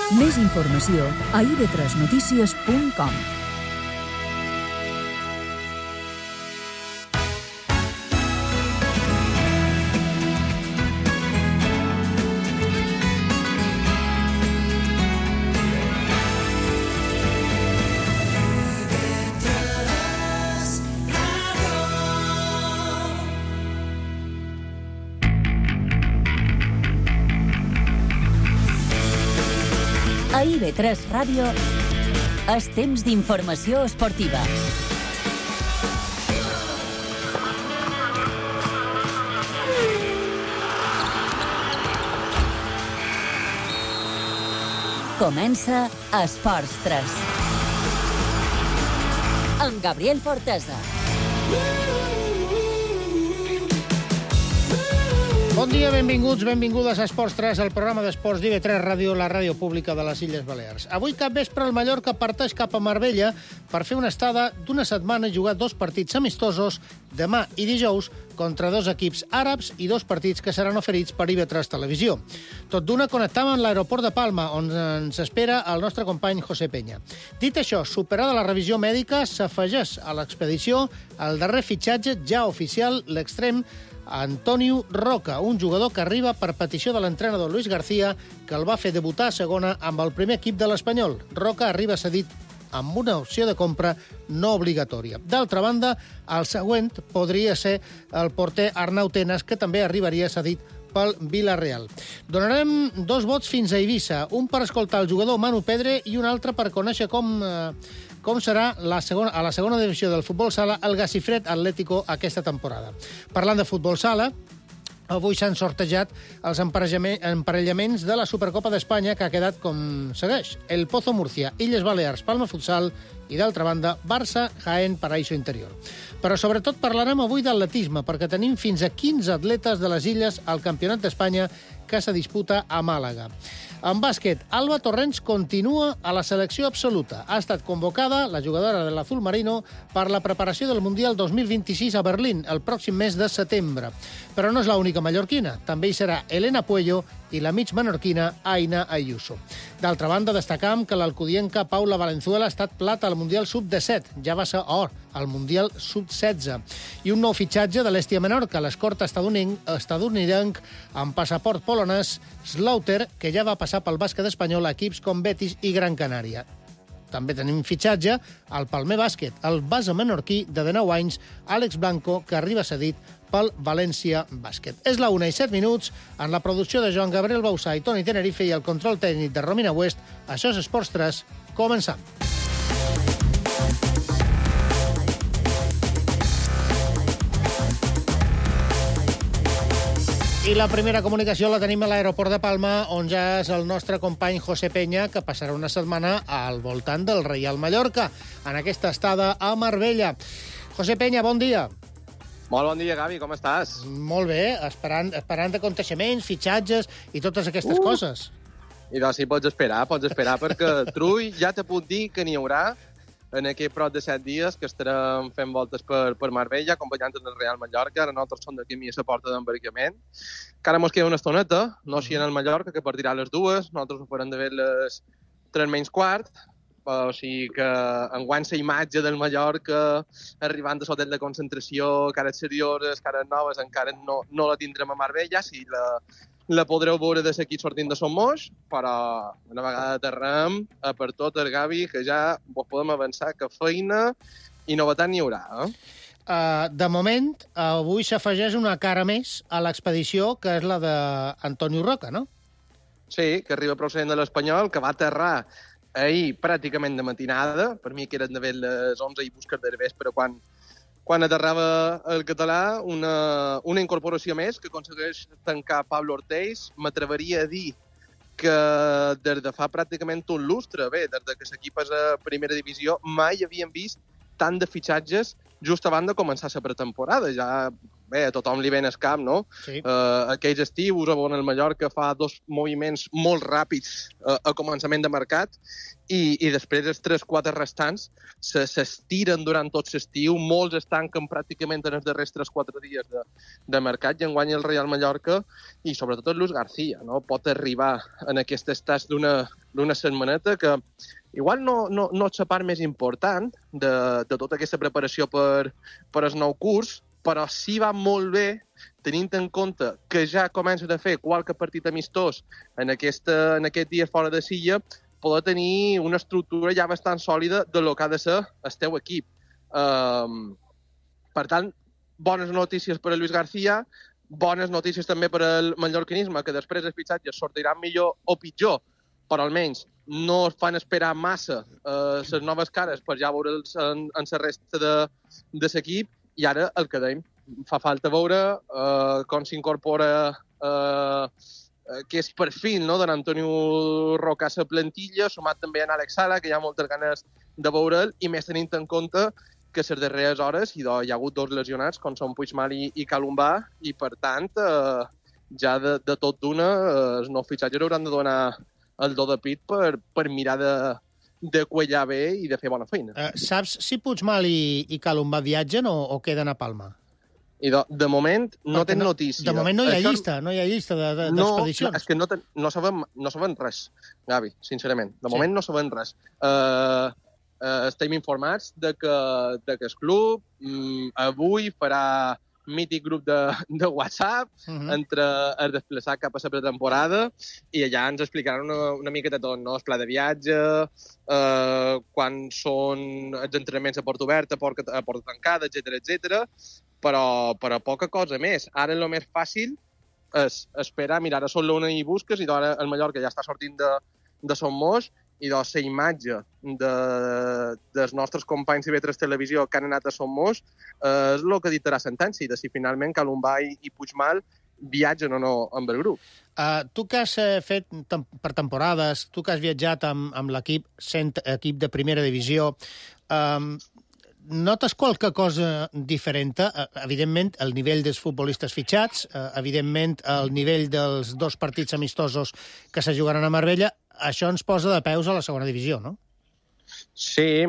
Més informació a ib3notícies.com. A IB3 Ràdio és temps d'informació esportiva. Comença Esports 3. Amb Gabriel Fortesa. Bon dia, benvinguts, benvingudes a Esports 3, el programa d'esports d'IB3 Ràdio, la ràdio pública de les Illes Balears. Avui capvespre el Mallorca parteix cap a Marbella per fer una estada d'una setmana i jugar 2 partits amistosos demà i dijous contra 2 equips àrabs i 2 partits que seran oferits per IB3 Televisió. Tot d'una connectam amb l'aeroport de Palma, on ens espera el nostre company José Peña. Dit això, superada la revisió mèdica, s'afegeix a l'expedició el darrer fitxatge ja oficial, l'extrem Antonio Roca, un jugador que arriba per petició de l'entrenador Luis García, que el va fer debutar a segona amb el primer equip de l'Espanyol. Roca arriba cedit amb una opció de compra no obligatòria. D'altra banda, el següent podria ser el porter Arnau Tenas, que també arribaria cedit pel Villarreal. Donarem 2 vots fins a Eivissa, un per escoltar el jugador Manu Pedre i un altre per conèixer com serà a la segona divisió del futbol sala el Gacifred Atlético aquesta temporada. Parlant de futbol sala, avui s'han sortejat els emparellaments de la Supercopa d'Espanya, que ha quedat com segueix: el Pozo Murcia, Illes Balears, Palma Futsal i, d'altra banda, Barça, Jaén, Paraíso Interior. Però sobretot parlarem avui d'atletisme, perquè tenim fins a 15 atletes de les illes al Campionat d'Espanya que se disputa a Màlaga. En bàsquet, Alba Torrents continua a la selecció absoluta. Ha estat convocada, la jugadora de l'Azul Marino, per la preparació del Mundial 2026 a Berlín, el pròxim mes de setembre. Però no és l'única mallorquina. També hi serà Elena Puello i la mig menorquina Aina Ayuso. D'altra banda, destacam que l'alcudienca Paula Valenzuela ha estat plata al Mundial Sub-17. Ja va ser or al Mundial Sub-16. I un nou fitxatge de l'Hèstia Menorca, l'escorta estadounidenc amb passaport polonès Slaughter, que ja va passar pel bàsquet espanyol a equips com Betis i Gran Canària. També tenim fitxatge al Palmer Bàsquet, el base menorquí de 19 anys, Àlex Blanco, que arriba cedit pel València Bàsquet. És la 1:07, en la producció de Joan Gabriel Bausà i Toni Tenerife i el control tècnic de Romina West. Això és Esports 3. Començam. I la primera comunicació la tenim a l'aeroport de Palma, on ja és el nostre company José Peña, que passarà una setmana al voltant del Reial Mallorca, en aquesta estada a Marbella. José Peña, bon dia. Molt bon dia, Gavi, com estàs? Molt bé, esperant aconteixements, fitxatges i totes aquestes coses. I doncs sí, pots esperar, perquè Trull ja te puc dir que n'hi haurà en aquest prop de 7 dies que estarem fent voltes per Marbella, acompanyant el Real Mallorca. Ara nosaltres som d'aquí a la porta d'embarcament. Que ara mos queda una estoneta, no així en el Mallorca, que partirà a les 2, nosaltres ho farem de les 3:15, o sigui que enguany la imatge del Mallorca arribant a l'hotel de concentració, cares serioses, cares noves, encara no la tindrem a Marbella, si la podreu veure des d'aquí sortint de Son Moix, però una vegada aterrem per tot el Gavi, que ja vos podem avançar que feina i novetat n'hi haurà. De moment, avui s'afegeix una cara més a l'expedició, que és la d'Antonio Roca, no? Sí, que arriba procedent de l'Espanyol, que va aterrar ahir pràcticament de matinada. Per mi que eren d'haver les 11 i buscar de vespre quan aterrava el català, una incorporació més que aconsegueix tancar Pablo Ortiz. M'atreveria a dir que des de fa pràcticament un lustre, des que l'equip és a primera divisió, mai havíem vist tant de fitxatges just abans de començar la pretemporada. Ja bé, a tothom li ven el cap, no? Sí. Aquells estius on el Mallorca fa 2 moviments molt ràpids a començament de mercat i després els 3-4 restants s'estiren durant tot l'estiu, molts es tanquen pràcticament en els darrers 3-4 dies de mercat i enguany el Real Mallorca i sobretot el Luis García, no? Pot arribar en aquest estat d'una setmaneta que igual no és la part més important de tota aquesta preparació per el nou curs, però sí va molt bé, tenint en compte que ja comencen a fer qualque partit amistós en aquest dia fora de Silla, poder tenir una estructura ja bastant sòlida de lo que ha de ser el teu equip. Per tant, bones notícies per a Luis García, bones notícies també per al mallorquinisme, que després els fitxatges sortiran millor o pitjor, però almenys no es fan esperar massa les noves cares per ja veure'ls en la resta de l'equip, i ara el que dèiem, fa falta veure com s'incorpora aquest perfil, no?, d'en Antonio Roca a la plantilla, sumat també en Alex Sala, que hi ha moltes ganes de veure'l, i més tenint en compte que les darreres hores hi ha hagut 2 lesionats, com són Puigmal i Calumbà, i per tant, ja de tot d'una, els nous fitxatges hauran de donar el do de pit per mirar de quellar bé i de fer bona feina. Saps si Puigmal i Calumbà viatgen o queden a Palma? I de moment no tenen notícia. De moment no hi ha llista, no hi ha llista d'expedicions. No, és que no sabem res, Gavi, sincerament. De moment no sabem res. Estem informats de que el club avui farà mític grup de WhatsApp entre el desplaçat cap a la pretemporada i allà ens explicaran una mica de tot, no? El pla de viatge, quan són els entrenaments a porta oberta, a porta tancada, etc. Però poca cosa més. Ara el més fàcil és esperar, mira, ara són l'una i busques, i ara el Mallorca ja està sortint de Son Moix, i doncs la imatge dels nostres companys de TV3 Televisió que han anat a Son Moix és el que dictarà sentència, de si finalment Calumbà i Puigmal viatgen o no amb el grup. Tu que has fet per temporades, tu que has viatjat amb l'equip, sent equip de primera divisió, notes qualque cosa diferent? Evidentment, el nivell dels futbolistes fitxats, evidentment, el nivell dels 2 partits amistosos que se jugaran a Marbella, això ens posa de peus a la segona divisió, no? Sí,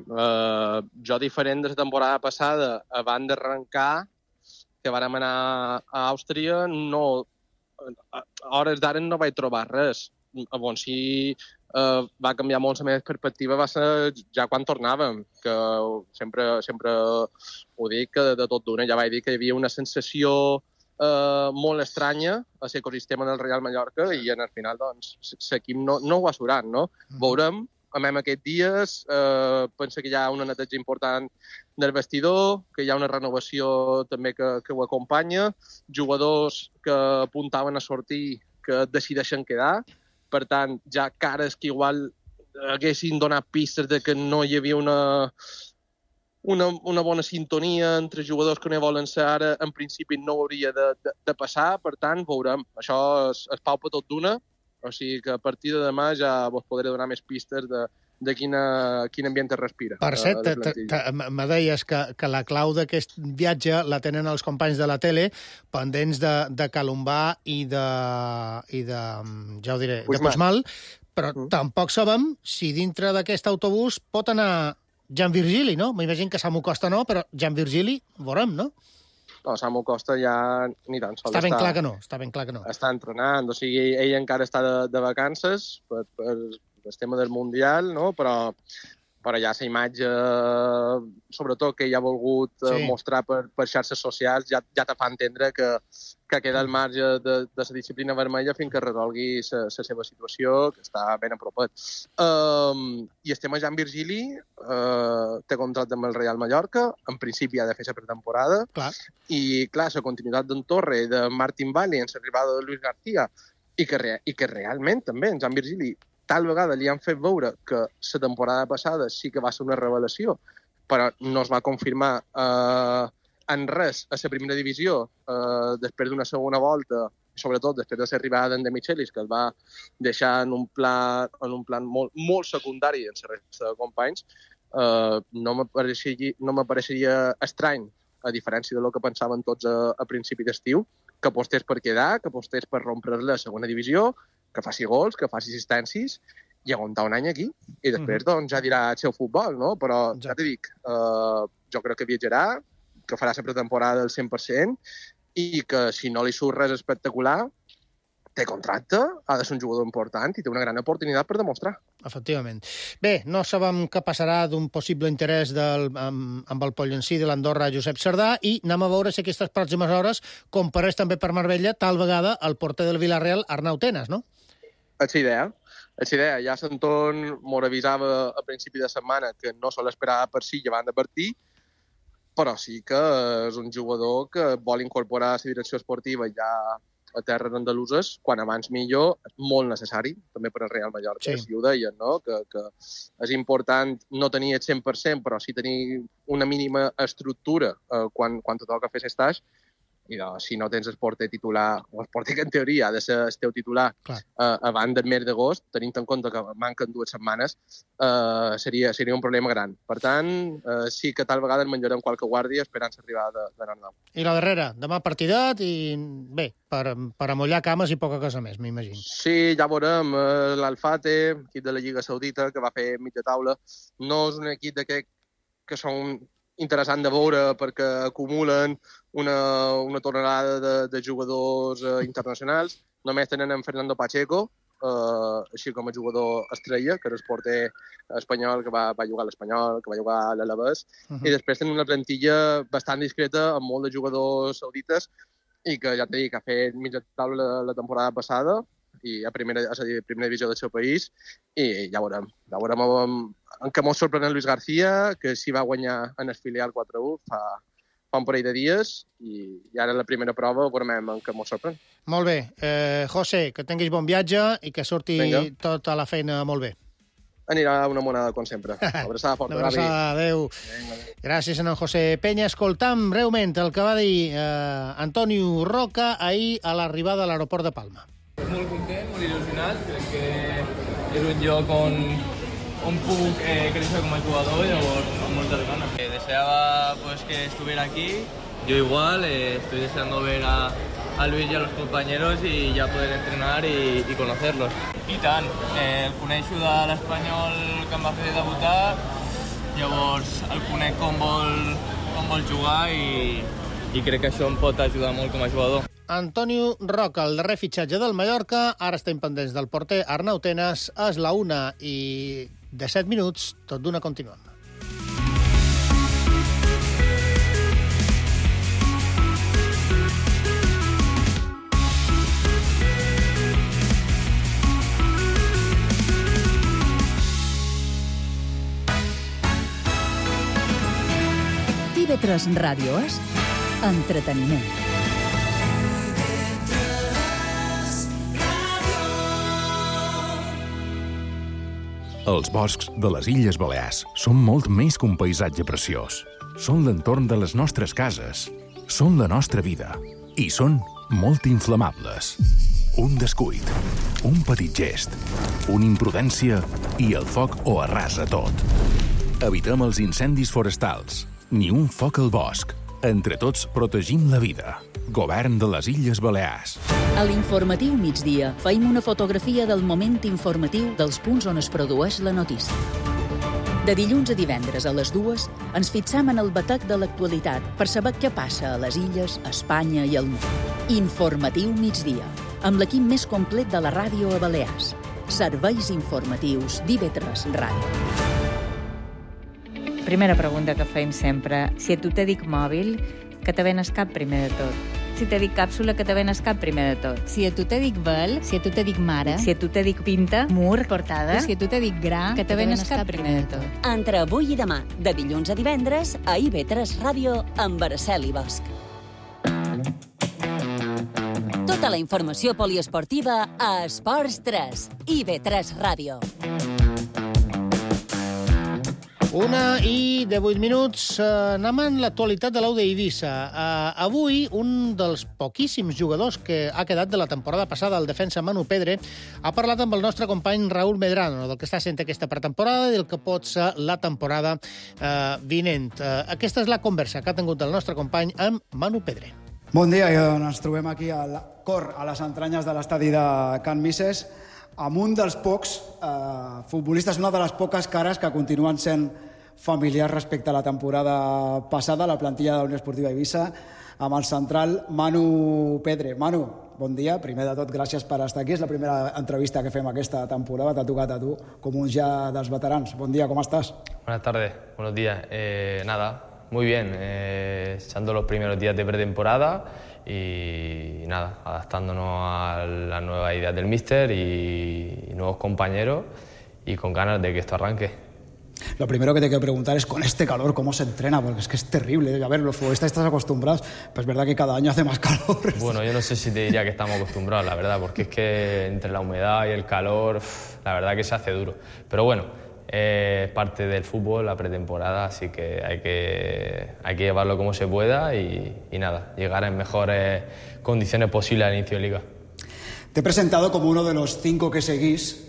jo diferent de la temporada passada, abans d'arrencar, que vàrem anar a Àustria, a hores d'ara no vaig trobar res. Sí, va canviar molt la meva perspectiva, va ser ja quan tornàvem, que sempre ho dic, que de tot d'una ja vaig dir que hi havia una sensació molt estranya a l'ecosistema del Real Mallorca i al final doncs l'equip no ho ha asurat, no? Veurem, aquests dies, penso que hi ha una neteja important del vestidor, que hi ha una renovació també que ho acompanya, jugadors que apuntaven a sortir que decideixen quedar, per tant, ja cares que igual haguessin donat pistes de que no hi havia una bona sintonia entre jugadors que no volen ser ara, en principi no hauria de passar, per tant, veurem. Això es palpa tot d'una, o sigui que a partir de demà ja vos podré donar més pistes de quin ambient es respira. Per cert, me deies que la clau d'aquest viatge la tenen els companys de la tele, pendents de Calumbà i de ja ho diré, de Puigmal, però tampoc sabem si dintre d'aquest autobús pot anar Jan Virgili, no? M'imagino que Samu Costa no, però Jan Virgili, veurem, no? No, Samu Costa ja ni tan sols està ben clar que no. Està entrenant, o sigui, ell encara està de vacances per el tema del Mundial, no? Però ja la imatge, sobretot que ell ha volgut mostrar per xarxes socials, ja te fa entendre que queda al marge de la disciplina vermella fins que resolgui la seva situació, que està ben apropat. I el tema Jan Virgili té contracte amb el Real Mallorca, en principi ha de fer la pretemporada, i clar, la continuïtat d'en Torre, de Martin Valli, en l'arribada de Luis García, i que realment també en Jan Virgili tal vegada li han fet veure que la temporada passada sí que va ser una revelació, però no es va confirmar en res a la primera divisió després d'una segona volta, sobretot després de l'arribada d'en De Michelis, que el va deixar en un plan molt secundari en la resta de companys. No me pareixeria estrany a diferència del que pensaven tots a principi d'estiu, que apostés per quedar, que apostés per rompre la segona divisió, que faci gols, que faci assistències, i aguantar un any aquí. I després, doncs, ja dirà el seu futbol, no? Però, ja t'he dit, jo crec que viatjarà, que farà la pretemporada al 100%, i que si no li surt res espectacular, té contracte, ha de ser un jugador important i té una gran oportunitat per demostrar. Efectivament. Bé, no sabem què passarà d'un possible interès amb el pollencí de l'Andorra Josep Cerdà i anem a veure si aquestes pròximes hores compareix també per Marbella, tal vegada, el porter del Villarreal, Arnau Tenas, no? És idea. Ja Santón m'ho avisava a principi de setmana que no se l'esperava per si llevant de partir, però sí que és un jugador que vol incorporar la direcció esportiva ja a terres andaluses, quan abans millor, és molt necessari, també per al Real Mallorca, sí. Si ho deien, no? Que és important no tenir el 100%, però sí tenir una mínima estructura quan te toca fer l'estatge, i si no tens el porter titular, o el porter que en teoria ha de ser el teu titular abans del mes d'agost, tenint en compte que manquen 2 setmanes, seria un problema gran. Per tant, sí que tal vegada en menjarem qualque guàrdia esperant l'arribada de Arnau. I la darrera, demà partidat i bé, per amollar cames i poca cosa més, m'imagino. Sí, ja veurem. L'Al-Fateh, equip de la Lliga Saudita, que va fer mitja taula, no és un equip d'aquest que són interessant de veure perquè acumulen una tonelada de jugadors internacionals. Només tenen en Fernando Pacheco, així com a jugador estrella, que era el porter espanyol que va jugar a l'Espanyol, que va jugar a l'Alavés, i després tenen una plantilla bastant discreta amb molt de jugadors saudites i que ja t'he dit que ha fet mitja taula la temporada passada i a primera divisió del seu país, i ja veurem en què molt sorprèn Luis García, que s'hi va guanyar en el filial 4-1 fa un parell de dies, i ara la primera prova veurem en què molt sorprèn. Molt bé. José, que tinguis bon viatge i que surti tota la feina molt bé. Anirà una monada, com sempre. Abraçada forta, Gavi. Abraçada, adéu. Gràcies a en José Peña. Escoltam breument el que va dir Antonio Roca ahir a l'arribada a l'aeroport de Palma. Molt content, molt il·lusionat. Crec que és un lloc on puc créixer com a jugador, llavors amb moltes ganas. Deseaba que estuviera aquí. Yo igual, estoy deseando ver a Luis y a los compañeros y ya poder entrenar y conocerlos. I tant, el coneixo de l'Espanyol que em va fer debutar, llavors el conec com vol jugar i crec que això em pot ajudar molt com a jugador. Antonio Roca, el darrer fitxatge del Mallorca, ara estem pendents del porter Arnau Tenas, és la 1:17, tot d'una continuem. TV3 Ràdio és entreteniment. Els boscs de les Illes Balears són molt més que un paisatge preciós. Són l'entorn de les nostres cases, són la nostra vida i són molt inflamables. Un descuit, un petit gest, una imprudència i el foc ho arrasa tot. Evitem els incendis forestals, ni un foc al bosc. Entre tots protegim la vida. Govern de les Illes Balears. A l'informatiu migdia feim una fotografia del moment informatiu dels punts on es produeix la notícia. De dilluns a divendres a les 2 ens fixam en el batec de l'actualitat per saber què passa a les illes, a Espanya i al món. Informatiu migdia, amb l'equip més complet de la ràdio a Balears. Serveis informatius d'IV3 Ràdio. Primera pregunta que feim sempre. Si a tu te dic mòbil, que te venes cap primer de tot. Si te dic càpsula, que te venes cap primer de tot. Si a tu te dic vel, si a tu te dic mare, si a tu te dic pinta, mur, portada, si a tu te dic gra, que te venes cap primer de tot. Entre avui i demà, de dilluns a divendres, a IV3 Ràdio, amb Araceli Bosch. Tota la informació poliesportiva a Esports 3, IV3 Ràdio. 1:18. Anem en l'actualitat de l'Au d'Eivissa. Avui, un dels poquíssims jugadors que ha quedat de la temporada passada, el defensa Manu Pedre, ha parlat amb el nostre company Raúl Medrano del que està sent aquesta pretemporada i del que pot ser la temporada vinent. Aquesta és la conversa que ha tingut el nostre company amb Manu Pedre. Bon dia, ens trobem aquí al cor, a les entranyes de l'estadi de Can Misses, amb un dels pocs futbolistes, una de les poques cares que continuen sent familiars respecte a la temporada passada, la plantilla de la Unió Esportiva Eivissa, amb el central Manu Pedre. Manu, bon dia. Primer de tot, gràcies per estar aquí. És la primera entrevista que fem aquesta temporada. T'ha tocat a tu, com un ja dels veterans. Bon dia, ¿cómo estás? Buenas tardes, buenos días. Nada, muy bien. Echando los primeros días de pretemporada y nada, adaptándonos a las nuevas ideas del míster y nuevos compañeros y con ganas de que esto arranque. Lo primero que te quiero preguntar es, con este calor, ¿cómo se entrena? Porque es que es terrible. A ver, los futbolistas estás acostumbrados, pero es verdad que cada año hace más calor. Bueno, yo no sé si te diría que estamos acostumbrados, la verdad, porque es que entre la humedad y el calor, la verdad que se hace duro. Pero bueno, es parte del fútbol, la pretemporada, así que hay que llevarlo como se pueda y nada, llegar en mejores condiciones posibles al inicio de liga. Te he presentado como uno de los 5 que seguís.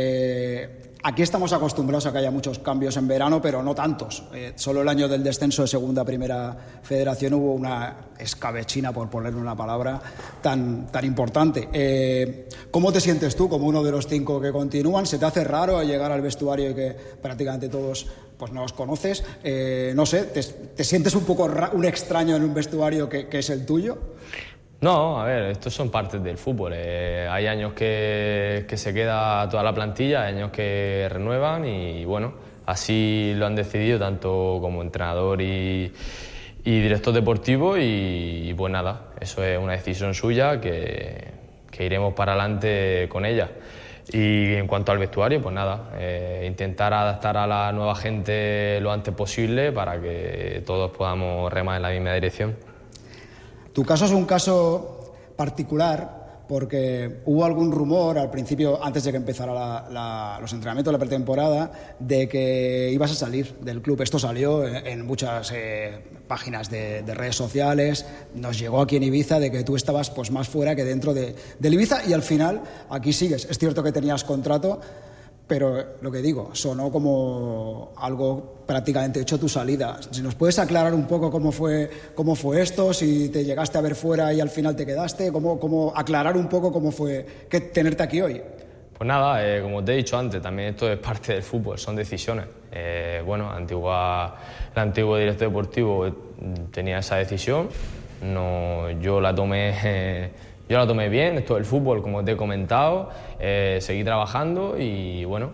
Aquí estamos acostumbrados a que haya muchos cambios en verano, pero no tantos. Solo el año del descenso de segunda a primera federación hubo una escabechina, por ponerle una palabra, tan importante. ¿Cómo te sientes tú como uno de los 5 que continúan? ¿Se te hace raro llegar al vestuario y que prácticamente todos pues no os conoces? No sé, ¿te sientes un poco un extraño en un vestuario que es el tuyo? No, a ver, estos son partes del fútbol. Hay años que se queda toda la plantilla, hay años que renuevan y bueno, así lo han decidido tanto como entrenador y director deportivo y pues nada, eso es una decisión suya que iremos para adelante con ella. Y en cuanto al vestuario, pues nada, intentar adaptar a la nueva gente lo antes posible para que todos podamos remar en la misma dirección. Tu caso es un caso particular porque hubo algún rumor al principio, antes de que empezara los entrenamientos de la pretemporada, de que ibas a salir del club. Esto salió en muchas páginas de redes sociales, nos llegó aquí en Ibiza de que tú estabas pues más fuera que dentro del Ibiza y al final aquí sigues. Es cierto que tenías contrato, pero lo que digo, sonó como algo prácticamente hecho tu salida. Si nos puedes aclarar un poco cómo fue esto, si te llegaste a ver fuera y al final te quedaste, cómo aclarar un poco cómo fue tenerte aquí hoy. Pues nada, como te he dicho antes, también esto es parte del fútbol, son decisiones. Bueno, el antiguo director deportivo tenía esa decisión, yo la tomé bien, esto del fútbol, como te he comentado, seguí trabajando y bueno,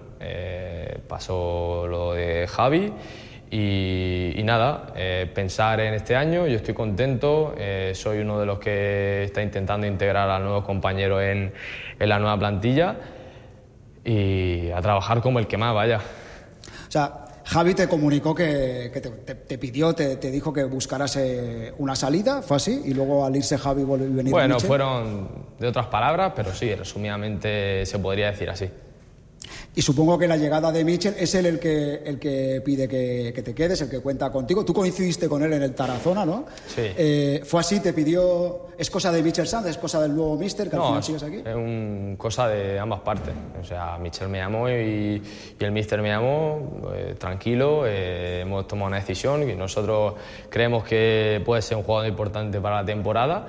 pasó lo de Javi y nada, pensar en este año, yo estoy contento, soy uno de los que está intentando integrar a nuevos compañeros en la nueva plantilla y a trabajar como el que más, vaya. O sea, Javi te comunicó que te pidió, te dijo que buscaras una salida, ¿fue así? Y luego al irse Javi volvió a venir. Bueno, fueron de otras palabras, pero sí, resumidamente se podría decir así. Y supongo que la llegada de Michel es él el que pide que te quedes, el que cuenta contigo. Tú coincidiste con él en el Tarazona, ¿no? Sí. ¿Fue así? ¿Te pidió? ¿Es cosa de Michel Sanz? ¿Es cosa del nuevo míster que al final sigues aquí? Es cosa de ambas partes. O sea, Michel me llamó y el míster me llamó, tranquilo, hemos tomado una decisión y nosotros creemos que puede ser un jugador importante para la temporada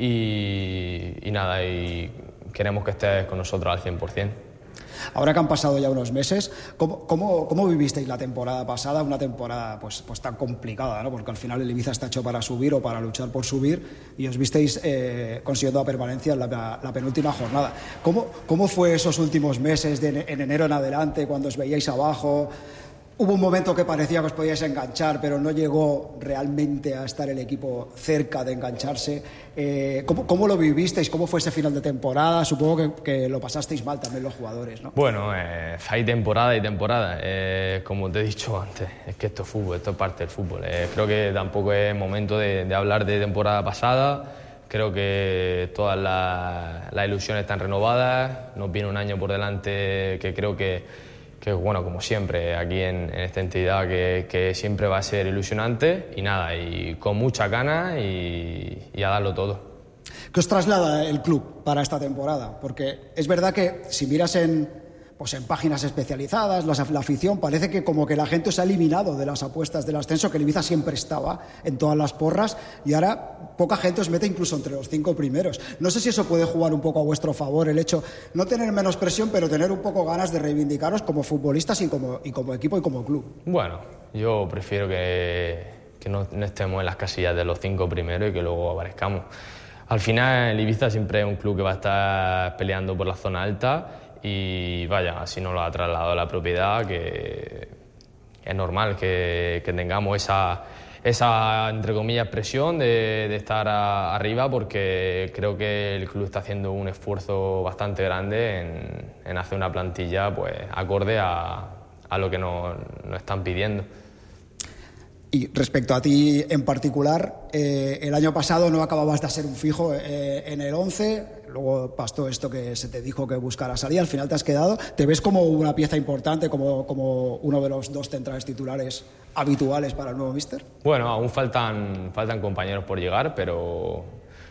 y nada, y queremos que estés con nosotros al 100%. Ahora que han pasado ya unos meses, ¿cómo vivisteis la temporada pasada? Una temporada pues tan complicada, ¿no? Porque al final el Ibiza está hecho para subir o para luchar por subir y os visteis consiguiendo la permanencia en la penúltima jornada. ¿Cómo fue esos últimos meses, en enero en adelante, cuando os veíais abajo? Hubo un momento que parecía que os podíais enganchar, pero no llegó realmente a estar el equipo cerca de engancharse. ¿Cómo lo vivisteis? ¿Cómo fue ese final de temporada? Supongo que lo pasasteis mal también los jugadores, ¿no? Bueno, hay temporada y temporada. Como te he dicho antes, es que esto es fútbol, esto es parte del fútbol. Creo que tampoco es momento de hablar de temporada pasada. Creo que todas las ilusiones están renovadas. Nos viene un año por delante que creo que que bueno, como siempre, aquí en esta entidad que siempre va a ser ilusionante y nada, y con mucha ganas y a darlo todo. ¿Qué os traslada el club para esta temporada? Porque es verdad que si miras en páginas especializadas, la afición, parece que como que la gente se ha eliminado de las apuestas del ascenso, que el Ibiza siempre estaba en todas las porras y ahora poca gente os mete incluso entre los 5 primeros. No sé si eso puede jugar un poco a vuestro favor, el hecho, no tener menos presión, pero tener un poco ganas de reivindicaros como futbolistas y como equipo y como club. Bueno, yo prefiero que no estemos en las casillas de los 5 primeros y que luego aparezcamos. Al final, el Ibiza siempre es un club que va a estar peleando por la zona alta y vaya, así nos lo ha trasladado la propiedad, que es normal que tengamos esa, entre comillas, presión de estar arriba, porque creo que el club está haciendo un esfuerzo bastante grande en hacer una plantilla pues acorde a lo que nos están pidiendo. Y respecto a ti en particular, el año pasado no acababas de ser un fijo en el 11, luego pasó esto que se te dijo que buscaras salida, al final te has quedado. ¿Te ves como una pieza importante, como uno de los 2 centrales titulares habituales para el nuevo míster? Bueno, aún faltan compañeros por llegar, pero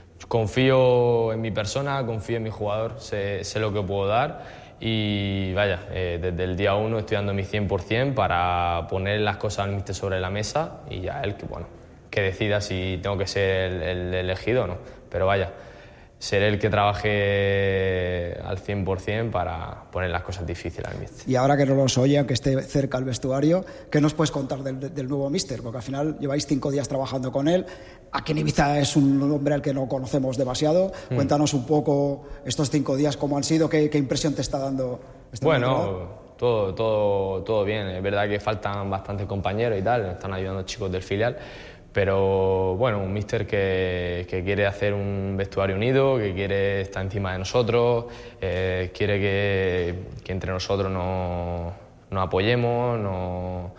confío en mi persona, confío en mi jugador, sé lo que puedo dar. Y vaya, desde el día 1 estoy dando mi 100% para poner las cosas al míster sobre la mesa y ya él que decida si tengo que ser el elegido o no. Pero vaya, seré el que trabaje al 100% para poner las cosas difíciles al míster. Y ahora que no los oye, aunque esté cerca al vestuario, ¿qué nos puedes contar del nuevo míster? Porque al final lleváis 5 días trabajando con él. Aquí en Ibiza es un hombre al que no conocemos demasiado. Cuéntanos un poco estos 5 días, cómo han sido, qué impresión te está dando. Bueno, todo bien. Es verdad que faltan bastantes compañeros y tal, nos están ayudando chicos del filial. Pero bueno, un míster que quiere hacer un vestuario unido, que quiere estar encima de nosotros, quiere que entre nosotros nos apoyemos,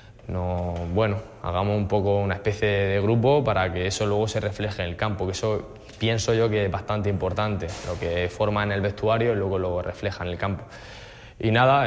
hagamos un poco una especie de grupo para que eso luego se refleje en el campo, que eso pienso yo que es bastante importante, lo que forma en el vestuario y luego lo refleja en el campo. Y nada,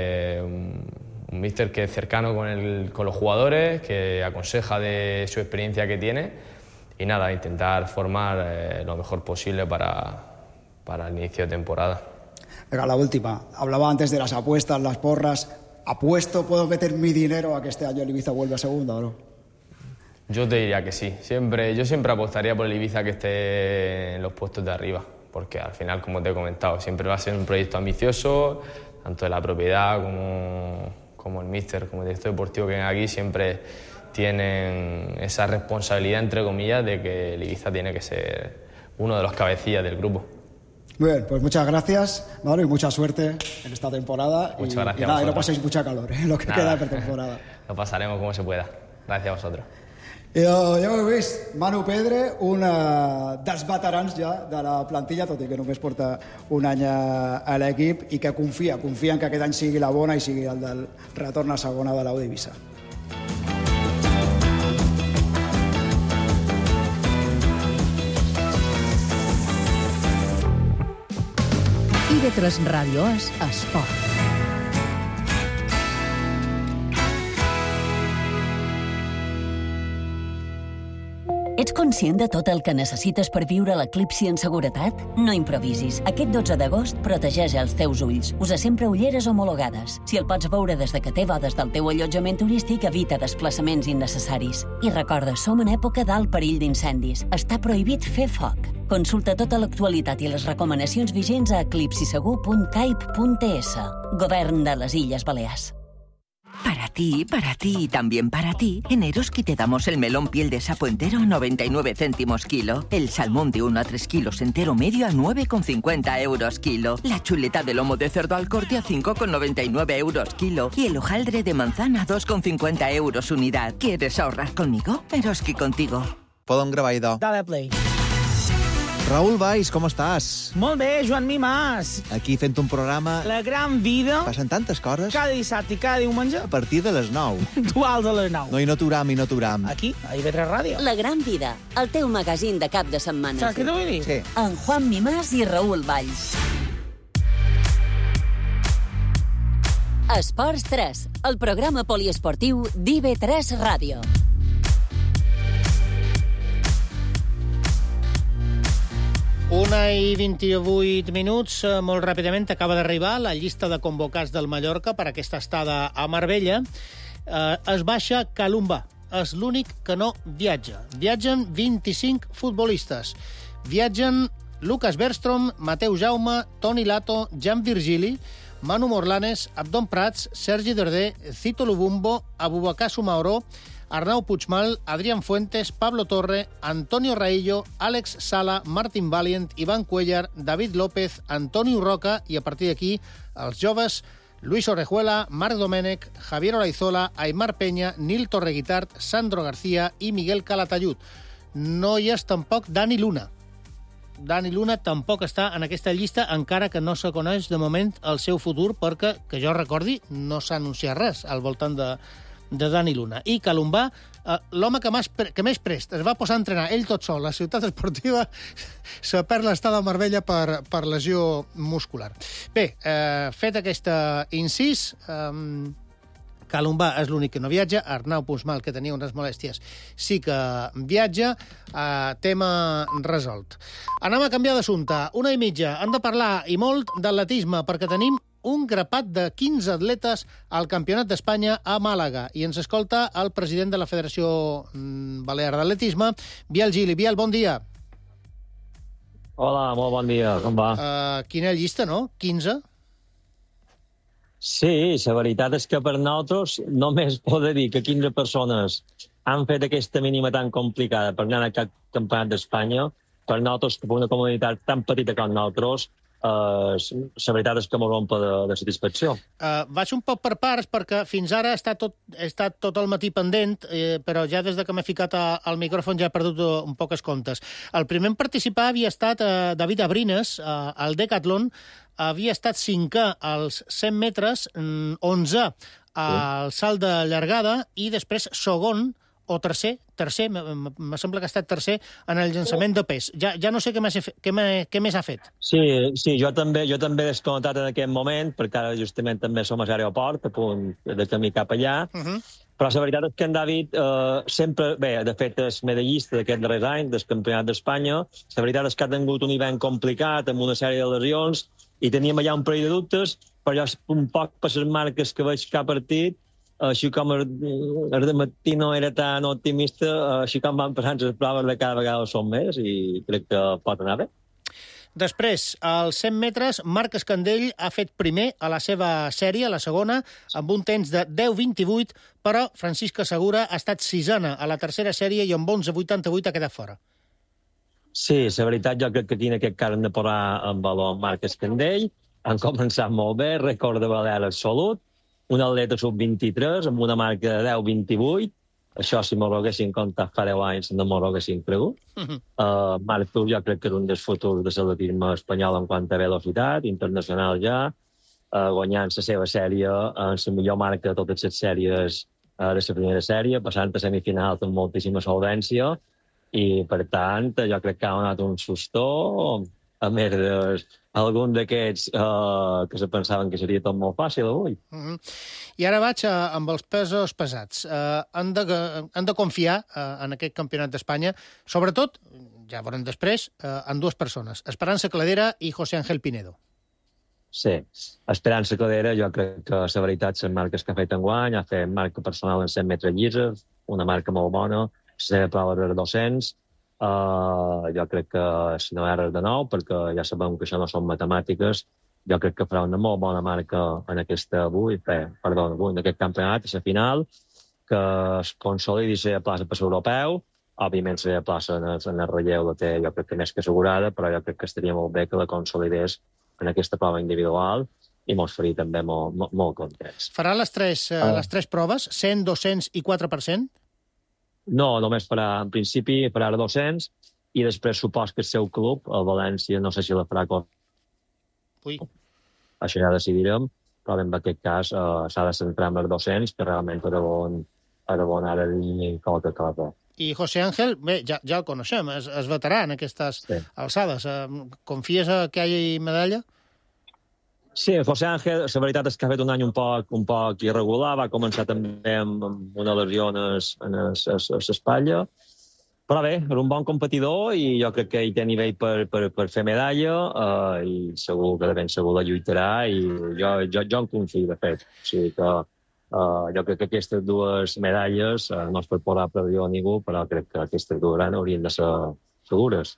un míster que es cercano con los jugadores, que aconseja de su experiencia que tiene y nada, intentar formar lo mejor posible para el inicio de temporada. Venga, la última. Hablaba antes de las apuestas, las porras. ¿Apuesto, puedo meter mi dinero a que este año el Ibiza vuelva a segunda o no? Yo te diría que sí. Yo siempre apostaría por el Ibiza que esté en los puestos de arriba, porque al final, como te he comentado, siempre va a ser un proyecto ambicioso, tanto de la propiedad como el míster, como el director deportivo que ven aquí, siempre tienen esa responsabilidad, entre comillas, de que el Ibiza tiene que ser uno de los cabecillas del grupo. Muy bien, pues muchas gracias, Manu, y mucha suerte en esta temporada. Muchas gracias. Y nada, y no paséis mucha calor, lo que queda de pretemporada. Lo pasaremos como se pueda. Gràcies a vosotros. Ja ho heu vist, Manu Pedre, un dels veterans ja de la plantilla, tot i que només porta un any a l'equip, i que confia en que aquest any sigui la bona i sigui el del retorn a segona de l'Audi Ibiza. IB3 Ràdio és esport. Ets conscient de tot el que necessites per viure l'eclipsi en seguretat? No improvisis. Aquest 12 d'agost protegeix els teus ulls. Usa sempre ulleres homologades. Si el pots veure des de que té bodes del teu allotjament turístic, evita desplaçaments innecessaris. I recorda, som en època d'alt perill d'incendis. Està prohibit fer foc. Consulta tota l'actualitat i les recomanacions vigents a eclipsisegur.caip.es. Govern de les Illes Balears. Para ti y también para ti, en Eroski te damos el melón piel de sapo entero a 99 céntimos kilo, el salmón de 1 a 3 kilos entero medio a 9,50 euros kilo, la chuleta de lomo de cerdo al corte a 5,99 euros kilo y el hojaldre de manzana a 2,50 euros unidad. ¿Quieres ahorrar conmigo? Eroski contigo. Podem gravar, idò. Dale play. Raül Valls, com estàs? Molt bé, Joan Mimàs. Aquí fent un programa... La gran vida. Passen tantes coses. Cada dissabte i cada diumenge. A partir de les 9. Duals a les 9. No, i no t'uram. Aquí, a IB3 Ràdio. La gran vida, el teu magazín de cap de setmana. Saps què t'ho vull dir? Sí. En Juan Mimàs i Raül Valls. Esports 3, el programa poliesportiu d'IV3 Ràdio. Una i 28 minuts, molt ràpidament acaba d'arribar la llista de convocats del Mallorca per aquesta estada a Marbella. Es baixa Kalumbá, és l'únic que no viatja. Viatgen 25 futbolistes. Viatgen Lucas Bergström, Mateu Jaume, Toni Lato, Jan Virgili, Manu Morlanes, Abdon Prats, Sergi Dordé, Cito Lubumbo, Abubakar Sumaoro, Arnau Puigmal, Adrián Fuentes, Pablo Torre, Antonio Raillo, Àlex Sala, Martín Valient, Iván Cuellar, David López, Antonio Roca i a partir d'aquí els joves Luis Orejuela, Marc Domènech, Javier Olaizola, Aimar Peña, Nil Torreguitart, Sandro García i Miguel Calatayud. No hi és tampoc Dani Luna. Dani Luna tampoc està en aquesta llista, encara que no se coneix de moment el seu futur, perquè, que jo recordi, no s'ha anunciat res al voltant de Dani Luna. I Kalumbá, l'home que més prest es va posar a entrenar ell tot sol, la ciutat esportiva, se perd l'estada a Marbella per lesió muscular. Bé, fet aquesta incís, Kalumbá és l'únic que no viatja, Arnau Puigmal, que tenia unes molèsties, sí que viatja, tema resolt. Anem a canviar d'assumpte. 1:30. Hem de parlar, i molt, d'atletisme, perquè tenim un grapat de 15 atletes al Campionat d'Espanya a Màlaga. I ens escolta el president de la Federació Balear d'Atletisme, Biel Gili. Biel, bon dia. Hola, molt bon dia. Com va? Quina llista, no? 15? Sí, la veritat és que per nosaltres només poder dir que 15 persones han fet aquesta mínima tan complicada per anar a cap Campionat d'Espanya, per nosaltres, per una comunitat tan petita com nosaltres, la veritat és que m'ho rompa de satisfacció. Vaig un poc per parts, perquè fins ara he estat tot el matí pendent, però ja des que m'he ficat al micròfon ja he perdut un poc els comptes. El primer en participar havia estat David Abrines, al Decathlon, havia estat 5è als 100 metres, 11è al salt de llargada i després segon o tercer, me sembla que ha estat tercer en el llançament de pes. Ja no sé què més ha fet. Sí, jo també he desconnectat en aquest moment, perquè ara justament també som a l'aeroport, a punt de camí cap allà, però la veritat és que en David sempre, bé, de fet és medallista d'aquests darrers anys, del Campionat d'Espanya, la veritat és que ha tingut un hivern complicat, amb una sèrie de lesions, i teníem allà un parell de dubtes, però jo un poc per les marques que veig que ha partit, així com el matí no era tan optimista, així com van passant les proves de cada vegada són més i crec que pot anar bé. Després, als 100 metres, Marc Escandell ha fet primer a la seva sèrie, a la segona, amb un temps de 10:28, però Francisca Segura ha estat sisena a la tercera sèrie i amb 11:88 ha quedat fora. Sí, la veritat jo crec que aquí en aquest cas hem de posar en valor Marc Escandell. Han començat molt bé, rècord de Balear absolut, un atleta sub-23 amb una marca de 10:28. Això, si m'ho haguessin comptat fa 10 anys, no m'ho haguessin cregut. Marc Puig jo crec que és un dels futurs de l'atletisme espanyol en quant a velocitat, internacional ja, guanyant la seva sèrie en la millor marca de totes les sèries de la primera sèrie, passant a semifinals amb moltíssima solvència, i, per tant, jo crec que ha donat un sustó, a més d'algun d'aquests que se pensaven que seria tot molt fàcil avui. I ara vaig amb els pesos pesats. Han de confiar en aquest Campionat d'Espanya, sobretot, ja veurem després, en dues persones, Esperança Cladera i José Ángel Pinedo. Sí, Esperança Cladera, jo crec que la veritat les marques que ha fet enguany, ha fet marca personal en 100 metres llises, una marca molt bona, la seva prova de 200, jo crec que si no erres de nou, perquè ja sabem que això no són matemàtiques, jo crec que farà una molt bona marca en aquest en aquest campionat, a la final, que es consolidi la plaça per l'europeu. Òbviament la plaça en el relleu la té jo crec que més que assegurada, però jo crec que estaria molt bé que la consolidés en aquesta prova individual i mos faria també molt contents. Farà les tres proves, 100, 200 i 4%? No, només farà, en principi, farà 200 i després supos que el seu club, el València, no sé si la farà Això ja decidirem, però en aquest cas s'ha de centrar en els 200, que realment era bon ara dir qualque cosa. I José Ángel, bé, ja el coneixem, és veterà en aquestes alçades. Confies que hi hagi medalla? Sí, José Ángel, la veritat és que ha fet un any un poc irregular, va començar també amb una lesió a l'espatlla, però bé, era un bon competidor i jo crec que ell té nivell per fer medalla i segur que de ben segur la lluitarà i jo en confio, de fet. O sigui que jo crec que aquestes dues medalles no es pot posar a pressió a ningú, però crec que aquestes dues haurien de ser segures.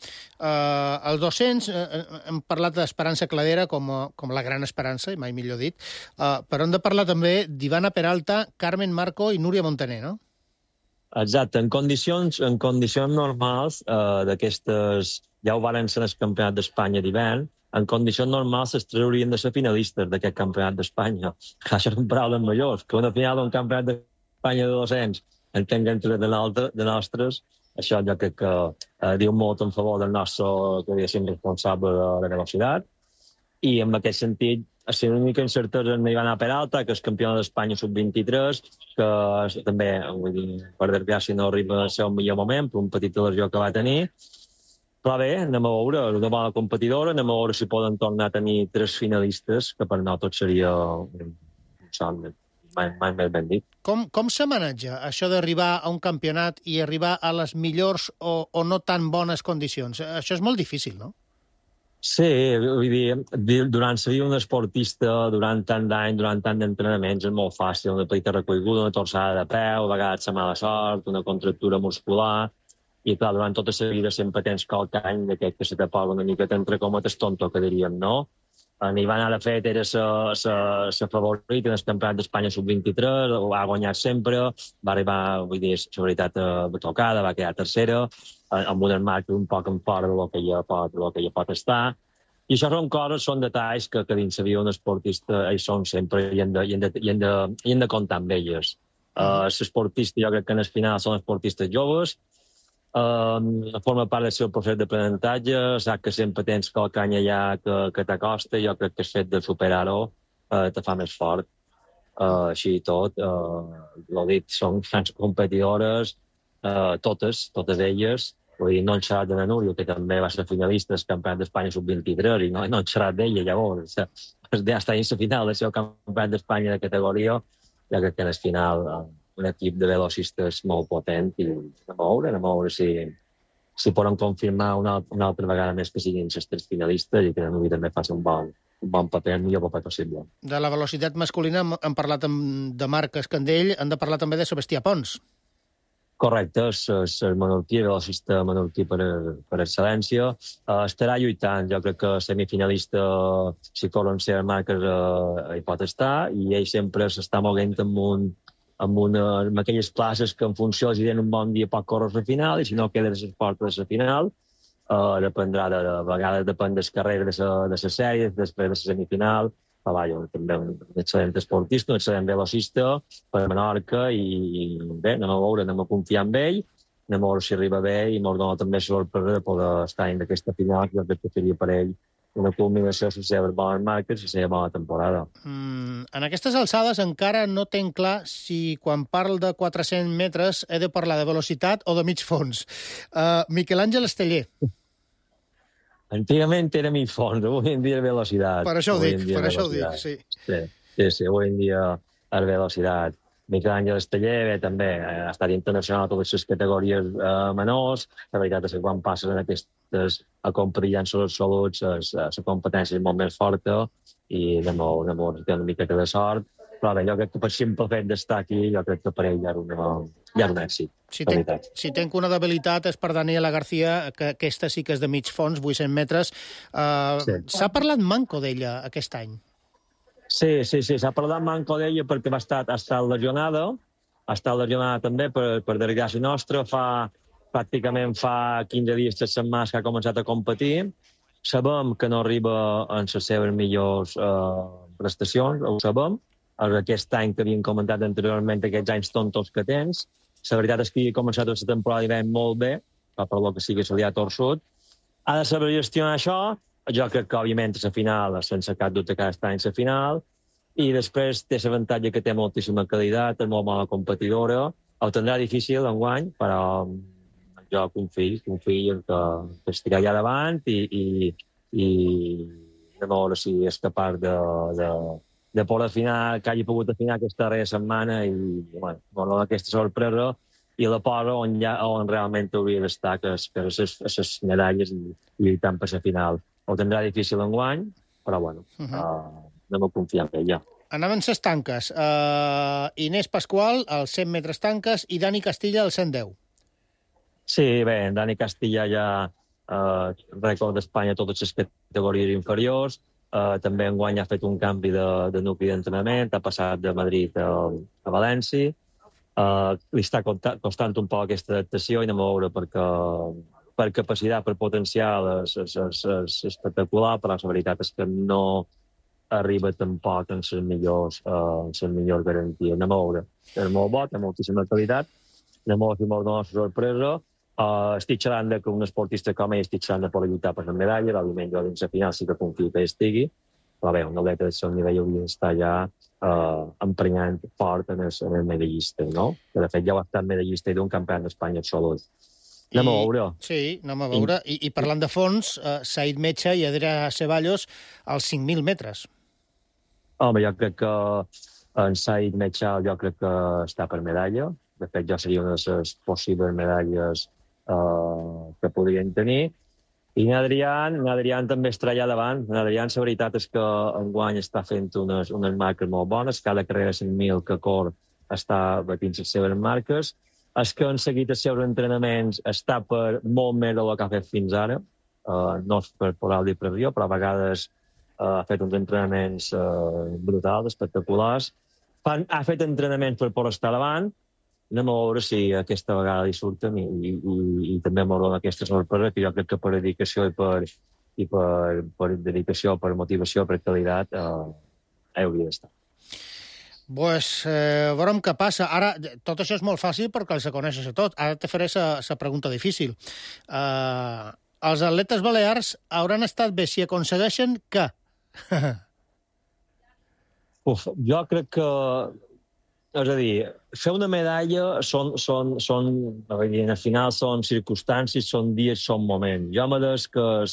El 200, hem parlat d'Esperança Cladera com la gran esperança, i mai millor dit, però hem de parlar també d'Ivana Peralta, Carmen Marco i Núria Montaner, no? Exacte, en condicions normals d'aquestes, ja ho varen ser el Campionat d'Espanya d'hivern, en condicions normals les tres haurien de ser finalistes d'aquest Campionat d'Espanya. Això són paraules majors, que una final d'un Campionat d'Espanya de 200 entenc entre de nostres, això jo crec que diu molt en favor del nostre, que diguéssim, responsable de velocitat, i en aquest sentit l'única incertesa en Ivana Peralta, que és campiona d'Espanya sub-23, que també, vull dir, per desgràcia no arriba a ser un millor moment, per un petit lesió que va tenir. Però bé, anem a veure, és una bona competidora, anem a veure si poden tornar a tenir tres finalistes, que per nosaltres seria un somni, mai més ben dit. Com se maneja això d'arribar a un campionat i arribar a les millors o no tan bones condicions? Això és molt difícil, no? Sí, vull dir, durant la vida d'un esportista, durant tant d'anys, durant tant d'entrenaments, és molt fàcil, una petita recolliguda, una torçada de peu, a vegades la mala sort, una contractura muscular, i clar, durant tota la vida sempre tens qualque any d'aquest que se te posa una miqueta entre cometes tonto, que diríem, no? En Ivana, de fet, era la favorita en el Campionat d'Espanya sub-23, ho ha guanyat sempre, va arribar, vull dir, la veritat, tocada, va quedar tercera, amb un marc un poc en fora del que ella pot estar. I això són coses, són detalls que dins la vida d'un esportista hi són sempre i hem de comptar amb elles. L'esportista, jo crec que en el final són esportistes joves, forma part del seu procés d'aprenentatge, sap que sempre tens qualque any allà que t'acosta, jo crec que el fet de superar-ho te fa més fort. Així i tot, l'ho dit, són grans competidores, totes elles. Vull dir, no en xerrat de la Núria, que també va ser finalista del Campionat d'Espanya sub-23, i no en xerrat d'ella, llavors. Ja està dins la final del seu Campionat d'Espanya de categoria, ja crec que en el final un equip de velocistes molt potent, i anem a veure si poden confirmar una altra vegada més que siguin els tres finalistes i que la Núria també faci un bon paper, el millor paper possible. De la velocitat masculina hem parlat de Marc Escandell, hem de parlar també de Sebastià Pons. Correcte, és menorquí, velocista menorquí per excel·lència. Estarà lluitant, jo crec que semifinalista, si corren ser marques, hi pot estar, i ell sempre s'està moguent amb aquelles places que en funció si tenen un bon dia pot córrer la final, i si no queda a les portes de la final, dependrà de vegades depèn de les carreres de la sèrie, després de la semifinal. També un excel·lent esportista, un excel·lent velocista per Menorca, i bé, anem a veure, anem a confiar en ell, anem a veure si arriba bé, i ens dona també sorpresa de poder estar en aquesta final, que jo crec que seria per ell una culminació de les seves bones marques i la seva bona temporada. En aquestes alçades encara no tenc clar si quan parlo de 400 metres he de parlar de velocitat o de mig fons. Miquel Àngel Esteller. Antigament era mig fons, avui en dia és velocitat. Per això ho dic, sí. Sí, avui en dia és velocitat. Miquel Àngel Esteller també ha estat internacional a totes les categories menors. La veritat és que quan passes en aquestes a competir llanços absoluts, la competència és molt més forta i anem a tenir una miqueta de sort. Però bé, jo crec que per simple fet d'estar aquí, jo crec que per ell ja és un èxit. Si tenc una debilitat és per Daniela García, que aquesta sí que és de mig fons, 800 metres. S'ha parlat manco d'ella aquest any. Sí, s'ha parlat manco d'ella perquè ha estat lesionada també per desgràcia nostra. Pràcticament fa 15 dies, 3 setmanes que ha començat a competir. Sabem que no arriba en les seves millors prestacions, ho sabem. Aquest any que havíem comentat anteriorment, aquests anys tontos que tens. La veritat és que ha començat la temporada d'hivern molt bé, per lo que sigui se li ha torçut. Ha de saber gestionar això. Jo crec que, òbviament, a la final, sense cap dubte que està en la final, i després té l'avantatge que té moltíssima qualitat, és molt bona competidora. Ho tindrà difícil enguany, però jo confio que estirà allà davant i anem a veure si és capaç de poder afinar, que hagi pogut afinar aquesta darrera setmana i, bueno, aquesta sorpresa i la pora on realment hauria d'estar, que és les medalles i lluitant per la final. Ho tindrà difícil enguany, però, bueno, anem a confiar en ella. Anaven les tanques. Inés Pascual, als 100 metres tanques, i Dani Castilla, als 110. Sí, bé, Dani Castilla ja rècord d'Espanya a totes les categories inferiors. També enguany ha fet un canvi de nucli d'entrenament, ha passat de Madrid a València. Li està costant un poc aquesta adaptació i anem a veure perquè per capacitat, per potencial és espectacular, però la veritat és que no arriba tampoc en les millors garanties. Anem a veure. És molt bo, té moltíssima qualitat. Anem a veure si mos dona una sorpresa. Estic xerrant que un esportista com ell estic xerrant de poder lluitar per la medalla. Òbviament, jo dins la final sí que confio que estigui. Però bé, un atleta de seu nivell hauria d'estar ja emprenyant fort en el medallista, no? Que de fet ja ha estat medallista d'un campionat d'Espanya absolut. Anem a veure. Sí, anem a veure. I parlant de fons, Said Mecha i Adrià Ceballos als 5.000 metres. Home, jo crec que en Said Mecha que està per medalla. De fet, jo seria una de les possibles medalles que podrien tenir. I n'Adrián també estarà allà davant. N'Adrián, la veritat és que enguany està fent unes marques molt bones. Cada carrera 5.000 que cor està batint les seves marques. És que han seguit els seus entrenaments està per molt més del que ha fet fins ara. No és per poder dir pressió, però a vegades ha fet uns entrenaments brutals, espectaculars. Ha fet entrenaments per poder estar davant. Anem a veure si aquesta vegada hi surten i també m'agrada aquesta sorpresa, que jo crec que per dedicació i per dedicació, per motivació, per qualitat, hauria d'estar. Pues veurem què passa. Ara, tot això és molt fàcil perquè els coneixes a tot. Ara te faré la pregunta difícil. Els atletes balears hauran estat bé si aconsegueixen què? Jo crec que... És a dir, fer una medalla al final són circumstàncies, són dies, són moments. Jo m'he dit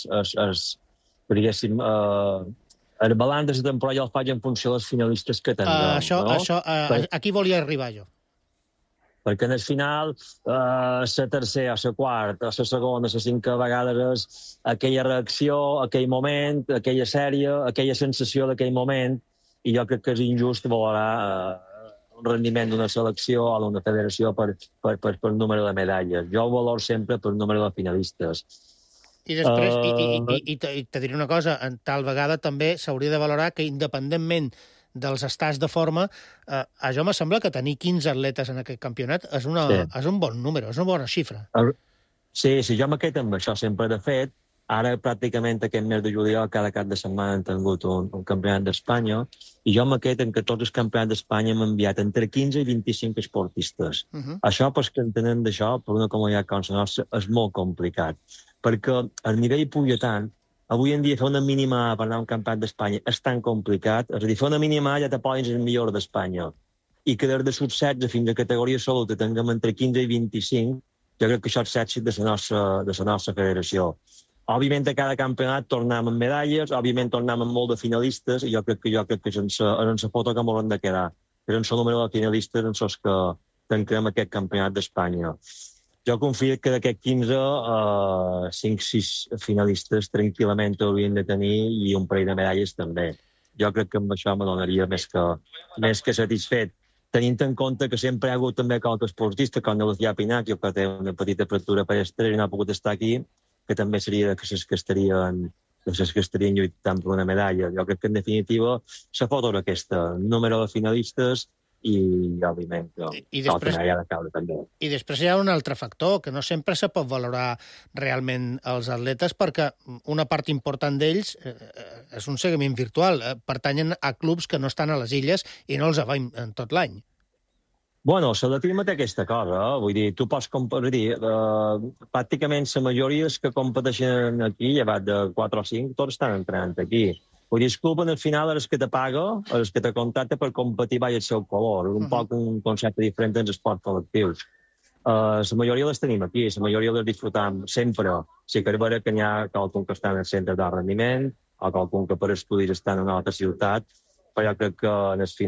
que diguéssim, el balanç de la temporada el faig en funció dels finalistes que tindrem. Aquí volia arribar jo. Perquè en el final, la tercera, la quarta, la segona, la cinca vegades és aquella reacció, aquell moment, aquella sèrie, aquella sensació d'aquell moment, i jo crec que és injust valorar un rendiment d'una selecció o d'una federació per número de medalles. Jo ho valoro sempre per número de finalistes. I després, te diré una cosa, tal vegada també s'hauria de valorar que independentment dels estats de forma, a jo me sembla que tenir 15 atletes en aquest campionat és un bon número, és una bona xifra. Sí, jo m'he quedat amb això sempre. De fet, ara pràcticament aquest mes de juliol cada cap de setmana han tingut un campionat d'Espanya i jo m'he quedat en que tots els campionats d'Espanya m'han enviat entre 15 i 25 esportistes. Això, pels que entenen d'això, per una comunitat com la nostra, és molt complicat. Perquè el nivell puja tant, avui en dia fer una mínima per anar a un campionat d'Espanya és tan complicat, és a dir, fer una mínima ja te poden ser el millor d'Espanya. I que des de sub-16 fins a categoria absoluta tinguem entre 15 i 25, jo crec que això és èxit de la nostra federació. Òbviament, a cada campionat tornem amb medalles, òbviament tornem amb molt de finalistes, i jo crec que és en la foto que m'hauran de quedar. És en el número de finalistes en els que tancarem aquest campionat d'Espanya. Jo confio que d'aquest 15, 5-6 finalistes tranquil·lament haurien de tenir i un parell de medalles també. Jo crec que amb això me donaria més que satisfet. Tenint en compte que sempre hi ha hagut també qualque esportista, com Lucià Pinacchio, que té una petita fractura pedestre i no ha pogut estar aquí, que també seria de les que estarien lluitant per una medalla. Jo crec que, en definitiva, la foto és aquesta, número de finalistes i, òbviament, l'altra medalla de caure també. I després hi ha un altre factor, que no sempre se pot valorar realment els atletes, perquè una part important d'ells és un seguiment virtual. Pertanyen a clubs que no estan a les illes i no els veiem en tot l'any. Bueno, l'atletisme té aquesta cosa, vull dir, tu pots competir, pràcticament la majoria que competeixen aquí, llevat de 4 o 5, tots estan entrenant aquí. Vull dir, el club en el final és el que te paga, és el que te contacta per competir by el seu color, és un poc un concepte diferent dels esports col·lectius. La majoria les tenim aquí, la majoria les disfrutam sempre. Sí que és vera que n'hi ha qualcun que està en el centre de rendiment, o qualcun que per estudis està en una altra ciutat, però jo crec que en el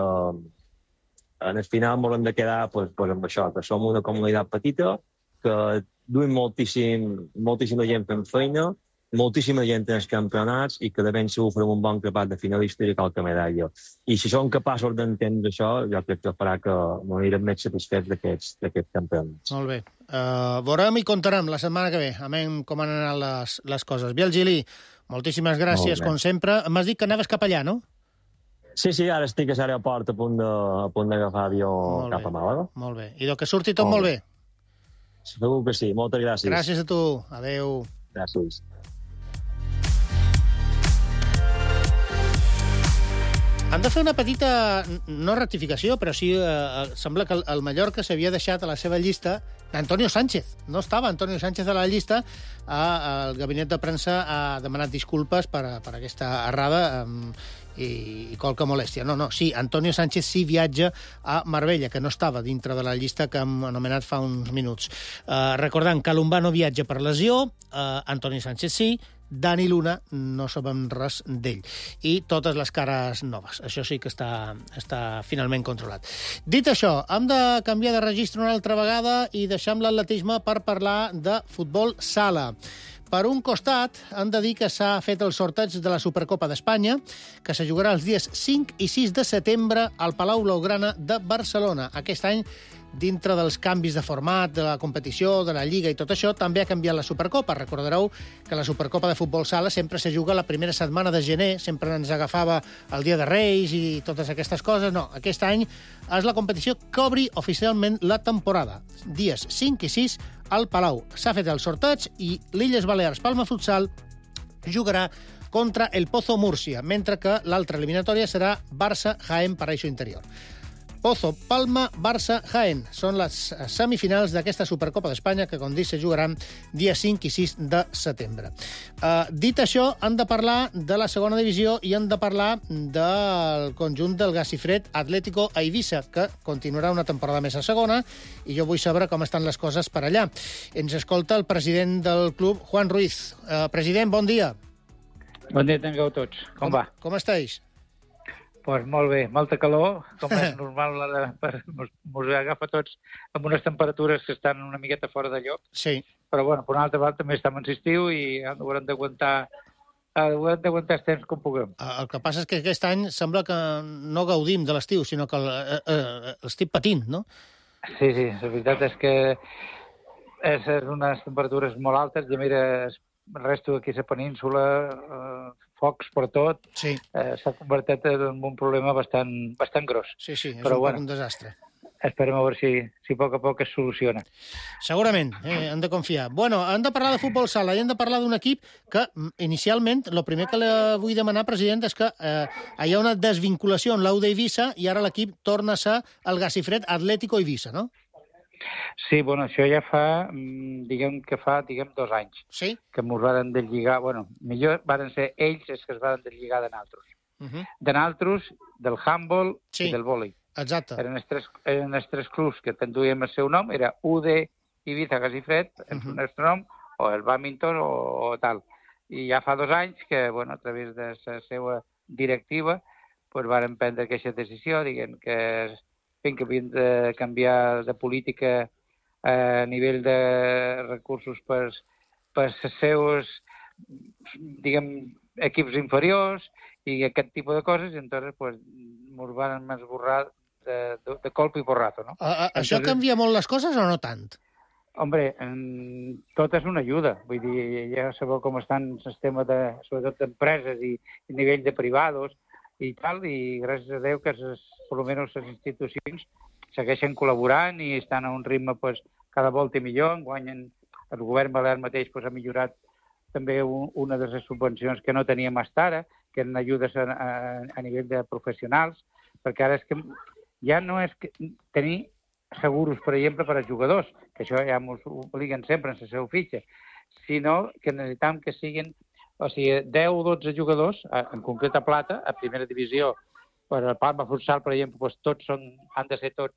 final m'haurem de quedar amb això, que som una comunitat petita, que duim moltíssima gent fent feina, moltíssima gent en els campionats i que de ben segur farem un bon grapat de finalistes i qualque medalla. I si som capaços d'entendre això, jo crec que farà que m'anirem més satisfets d'aquests campionats. Molt bé. Veurem i contarem la setmana que ve, amén com han anat les coses. Biel Gili, moltíssimes gràcies, com sempre. M'has dit que anaves cap allà, no? Sí, ara estic a l'aeroport a punt d'agafar avió cap a Màlaga. Molt bé. I que surti tot molt bé. Segur que sí. Moltes gràcies. Gràcies a tu. Adéu. Gràcies. Hem de fer una petita, no rectificació, però sí, sembla que el Mallorca s'havia deixat a la seva llista d'Antonio Sánchez. No estava Antonio Sánchez a la llista. El gabinet de premsa ha demanat disculpes per aquesta errada i qualque molèstia. No, sí, Antonio Sánchez sí viatja a Marbella, que no estava dintre de la llista que hem anomenat fa uns minuts. Recordant que Lombano viatja per lesió, Antonio Sánchez sí, Dani Luna no sabem res d'ell. I totes les cares noves. Això sí que està finalment controlat. Dit això, hem de canviar de registre una altra vegada i deixar l'atletisme per parlar de futbol sala. Per un costat, hem de dir que s'ha fet el sorteig de la Supercopa d'Espanya, que se jugarà els dies 5 i 6 de setembre al Palau Blaugrana de Barcelona. Aquest any, dintre dels canvis de format, de la competició, de la Lliga i tot això, també ha canviat la Supercopa. Recordareu que la Supercopa de futbol sala sempre se juga la primera setmana de gener, sempre ens agafava el Dia de Reis i totes aquestes coses. No, aquest any és la competició que obri oficialment la temporada. Dies 5 i 6 al Palau. S'ha fet el sorteig i l'Illes Balears Palma Futsal jugarà contra el Pozo Múrcia, mentre que l'altra eliminatòria serà Barça-Jaén Paraíso Interior. Pozo, Palma, Barça, Jaén. Són les semifinals d'aquesta Supercopa d'Espanya que, com dic, se jugaran dia 5 i 6 de setembre. Dit això, han de parlar de la segona divisió i han de parlar del conjunt del Gasifred Atlético a Eivissa, que continuarà una temporada més a segona, i jo vull saber com estan les coses per allà. Ens escolta el president del club, Juan Ruiz. President, bon dia. Bon dia, tingueu tots. Com va? Com estàs? Pues molt bé, molta calor, com és normal, mos agafa tots amb unes temperatures que estan una miqueta fora de lloc. Sí. Però, bueno, per una altra part també estem en estiu i haurem d'aguantar els temps com puguem. El que passa és que aquest any sembla que no gaudim de l'estiu, sinó que l'estic patint, no? Sí, la veritat és que és unes temperatures molt altes. Ja mira, el resto d'aquí a la península, focs per tot, sí. S'ha convertit en un problema bastant gros. Sí, és però, un desastre. Esperem a veure si a poc a poc es soluciona. Segurament, hem de confiar. Bueno, hem de parlar de futbol sala i hem de parlar d'un equip que, inicialment, el primer que li vull demanar, president, és que hi ha una desvinculació en l'Au d'Eivissa i ara l'equip torna a ser el Gasifred Atlético Eivissa, no? Sí, bueno, això ja fa 2 anys. Sí? Que ens varen deslligar, millor varen ser ells els que es varen deslligar de naltros. De naltros, del handball i del vòlei. Exacte. Eren els tres clubs que tenduien el seu nom, era UD Ibiza Gasifred, el nostre nom, o el badminton o tal. I ja fa 2 anys que, a través de la seva directiva, varen prendre aquesta decisió, diguem que havien de canviar de política a nivell de recursos per els seus, equips inferiors i aquest tipus de coses, i entonces ens van esborrar de colp i porrazo, no? Això canvia molt les coses o no tant? Hombre, tot és una ajuda. Vull dir, ja sabeu com estan el sistema sobretot d'empreses i nivell de privados i tal, i gràcies a Déu que almenys les institucions segueixen col·laborant i estan a un ritme cada volta millor. Enguany el govern balear mateix ha millorat també una de les subvencions que no teníem fins ara, que eren ajudes a nivell de professionals, perquè ara és que ja no és tenir seguros, per exemple, per als jugadors, que això ja ens ho obliguen sempre en la seva fitxa, sinó que necessitam que siguin 10 o 12 jugadors, en concret a plata, a primera divisió, per al Palma Futsal, per exemple, han de ser tots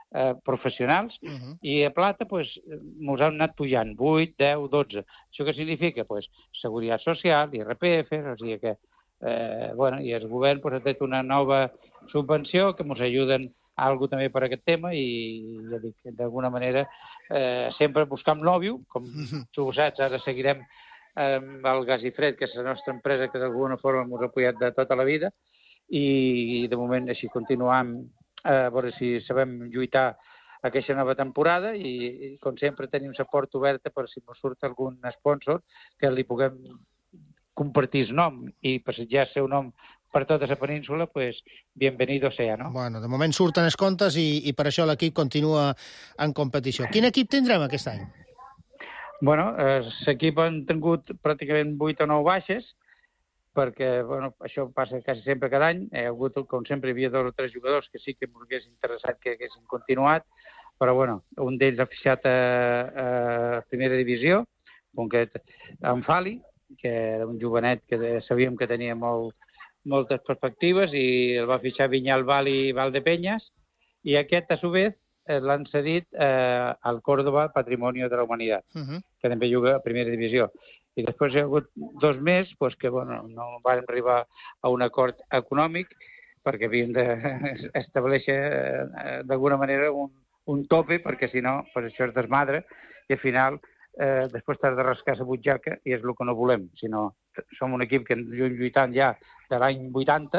professionals, i a plata ens han anat pujant 8, 10, 12. Això què significa? Seguretat social, IRPF, o sigui que i el govern ha fet una nova subvenció que ens ajuden algo també per aquest tema i ja dic, d'alguna manera sempre buscant l'òbvio, com tu ho saps, ara seguirem amb el Gas i Fred, que és la nostra empresa que d'alguna forma ens ha apoyat de tota la vida i de moment així continuam a veure si sabem lluitar aquesta nova temporada i com sempre tenim la porta oberta per si ens surt algun sponsor que li puguem compartir el nom i passejar el seu nom per tota la península, bienvenido sea, no? Bueno, de moment surten els comptes i per això l'equip continua en competició. Quin equip tindrem aquest any? Bueno, l'equip han tingut pràcticament 8 o 9 baixes, perquè això passa quasi sempre cada any. Hi ha hagut, com sempre, hi havia 2 o 3 jugadors que sí que m'hagués interessat que haguessin continuat, però un d'ells ha fixat a primera divisió, concret en Fali, que era un jovenet que sabíem que tenia moltes perspectives i el va fitxar Vinyal Vali i Valdepeñas, i aquest, a su vez, l'han cedit al Córdoba Patrimonio de la Humanitat, que també juga a primera divisió. I després hi ha hagut 2 més que no van arribar a un acord econòmic perquè havíem d'establir d'alguna manera un tope, perquè si no, això es desmadra i al final després t'has de rascar la butxaca i és el que no volem, sinó som un equip que lluitant ja de l'any 80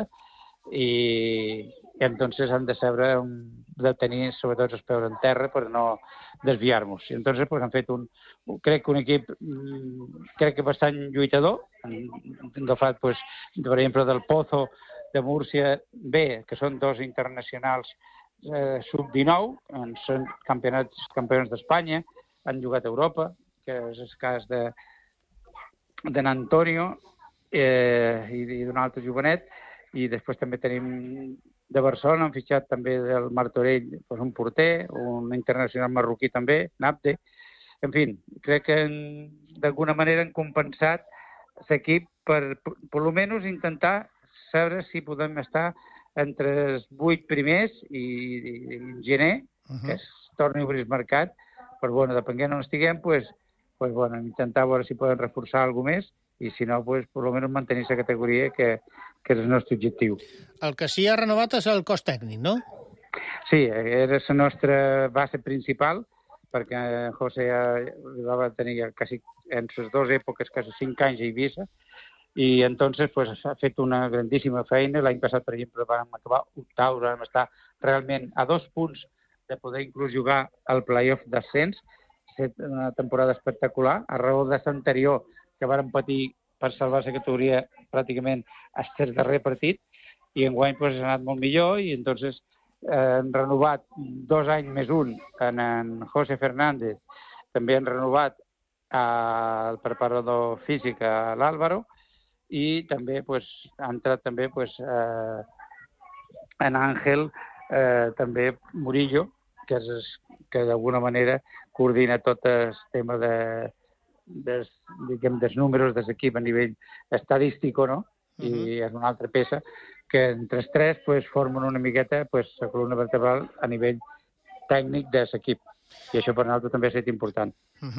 i entonces han de saber de tenir sobretot els peus en terra per no desviar-nos. I entonces han fet crec que un equip bastant lluitador. Han agafat, per exemple, del Pozo de Múrcia B, que són 2 internacionals sub-19, són campions d'Espanya, han jugat a Europa, que és el cas d'en Antonio i d'un altre jovenet, i després també tenim de Barcelona, han fitxat també del Martorell un porter, un internacional marroquí també, Nabde. En fi, crec que d'alguna manera han compensat l'equip per almenys intentar saber si podem estar entre els 8 primers i en gener, que es torni a obrir el mercat, però depenent on estiguem, intentar veure si podem reforçar alguna més i si no, almenys mantenir la categoria, que és el nostre objectiu. El que sí ha renovat és el cos tècnic, no? Sí, era la nostra base principal, perquè José va tenir quasi en les 2 èpoques, quasi 5 anys a Eivissa, i entonces ha fet una grandíssima feina. L'any passat, per exemple, vam acabar 8º, vam estar realment a 2 punts de poder inclús jugar al playoff d'ascens. Ha estat una temporada espectacular, a raó de l'anterior, que varen patir per salvar la categoria pràcticament fins al darrer partit, i enguany ha anat molt millor, i entonces han renovat 2 anys més un en José Fernández, també han renovat el preparador físic a l'Álvaro, i també ha entrat també en Àngel també Murillo, que d'alguna manera coordina tot el tema dels números de l'equip a nivell estadístic, no? I és una altra peça que entre els 3 formen una miqueta la columna vertebral a nivell tècnic de l'equip. I això per nosaltres també ha estat important.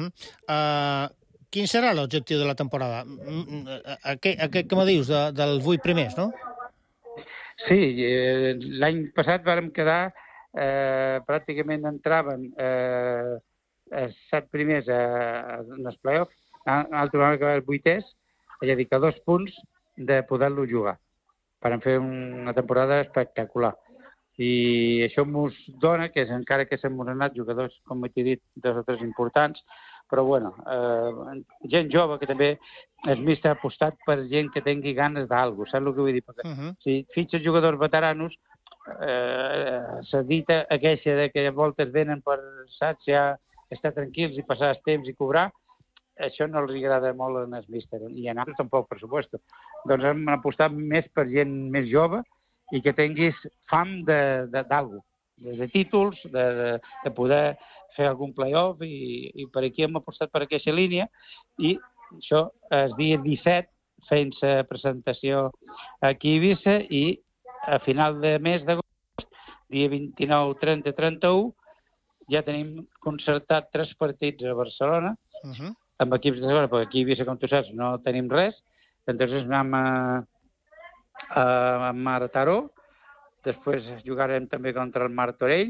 Quin serà l'objectiu de la temporada? Aquest que me dius, dels 8 primers, no? Sí, l'any passat vàrem quedar, pràcticament entraven 7 primers en els play-offs, l'altre vam acabar els 8è, és a dir, que 2 punts de poder-lo jugar. Vam fer una temporada espectacular. I això ens dona que, encara que s'han anat jugadors, com he dit, 2 o 3 importants, però, gent jove, que també el míster ha apostat per gent que tingui ganes d'algú, saps el que vull dir? Perquè si fitxes jugadors veteranos, la dita aquesta de que a voltes venen per, saps, ja estar tranquils i passar el temps i cobrar, això no els agrada molt en el míster, i a nosaltres tampoc, per supuesto. Doncs hem apostat més per gent més jove i que tinguis fam d'algú, de títols, de poder fer algun play-off, i per aquí hem apostat per aquesta línia, i això el dia 17 fent la presentació aquí a Eivissa, i a final de mes d'agost dia 29, 30, 31, ja tenim concertat 3 partits a Barcelona, amb equips de segona, perquè aquí a Eivissa, com tu saps, no tenim res. Entonces anem a Mataró, després jugarem també contra el Martorell,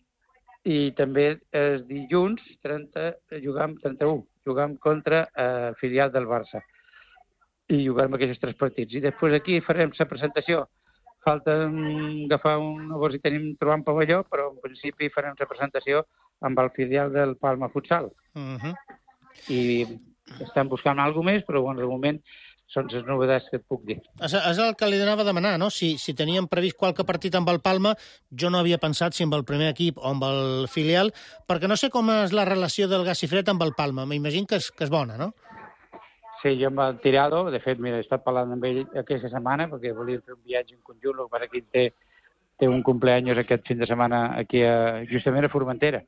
i també el dilluns 31 jugam contra el filial del Barça. I jugarem aquests 3 partits. I després aquí farem la presentació. Falta agafar a veure si trobar un pavelló, però en principi farem la presentació amb el filial del Palma Futsal. I estem buscant alguna més, però de moment són les novetats que et puc dir. És el que li anava a demanar, no? Si teníem previst qualque partit amb el Palma, jo no havia pensat si amb el primer equip o amb el filial, perquè no sé com és la relació del Gasifred amb el Palma. M'imagino que és bona, no? Sí, jo amb el Tirado, de fet, mira, he estat parlant amb ell aquesta setmana, perquè volia fer un viatge en conjunt, per aquí té un cumpleaños aquest fin de setmana aquí justament a Formentera.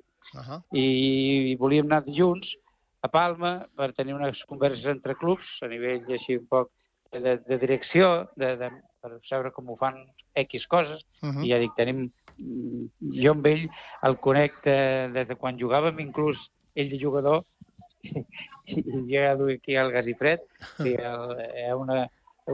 I volíem anar junts a Palma per tenir unes converses entre clubs a nivell així un poc de direcció, per saber com ho fan X coses, i ja dic, jo amb ell el conec des de quan jugàvem, inclús ell de jugador, i jo ja duc aquí al Gasifred, hi ha una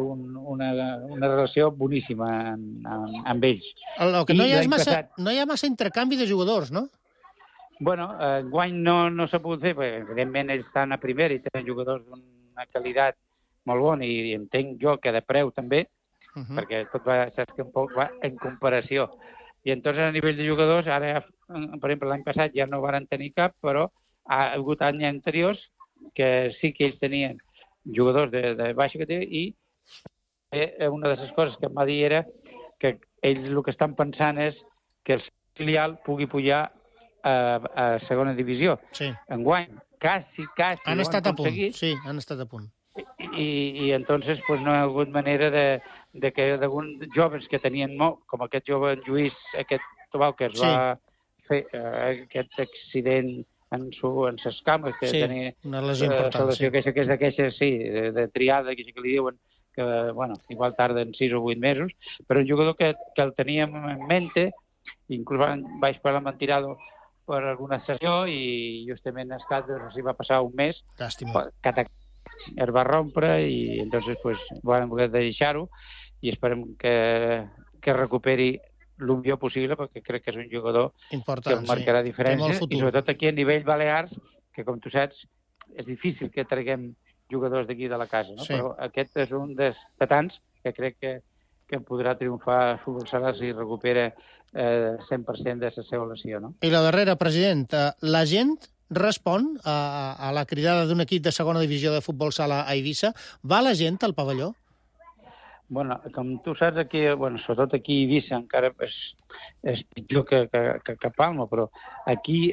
relació boníssima amb ells. El que no hi ha massa intercanvi de jugadors, no? Bueno, enguany no s'ha pogut fer, perquè evidentment ells estan a primera i tenen jugadors d'una qualitat molt bona i entenc jo que de preu també, perquè tot saps que un poc va en comparació. I entonces a nivell de jugadors, ara, per exemple, l'any passat ja no van tenir cap, però ha hagut anys anteriors que sí que ells tenien jugadors de baixa categoria i una de les coses que em va dir era que ells el que estan pensant és que el filial pugui pujar a segona divisió. Enguany, quasi han estat a punt. Sí, han estat a punt. I entonces pues, no hi ha hagut manera de que d'alguns joves que tenien molt, com aquest jove Lluís, aquest Tobau, que es va fer aquest accident en ses cames, que tenia una lesió important, que és d'aquestes, de triada, que li diuen que, igual tarden 6 o 8 mesos, però un jugador que el teníem en mente, inclús vaig parlar amb en Tirado per alguna sessió i justament a Escaldes s'hi va passar un mes, es va rompre i entonces pues vam voler deixar-ho i esperem que recuperi el millor possible perquè crec que és un jugador que marcarà diferències i sobretot aquí a nivell Balears, que com tu saps és difícil que traguem jugadors d'aquí de la casa, no? Però aquest és un de tants que crec que podrà triomfar a Futbol Sala si recupera 100% de la seva lesió, no? I la darrera, president, la gent respon a la cridada d'un equip de segona divisió de futbol sala a Eivissa? Va la gent al pavelló? Bueno, com tu saps, aquí, sobretot aquí a Eivissa encara és pitjor que Palma, però aquí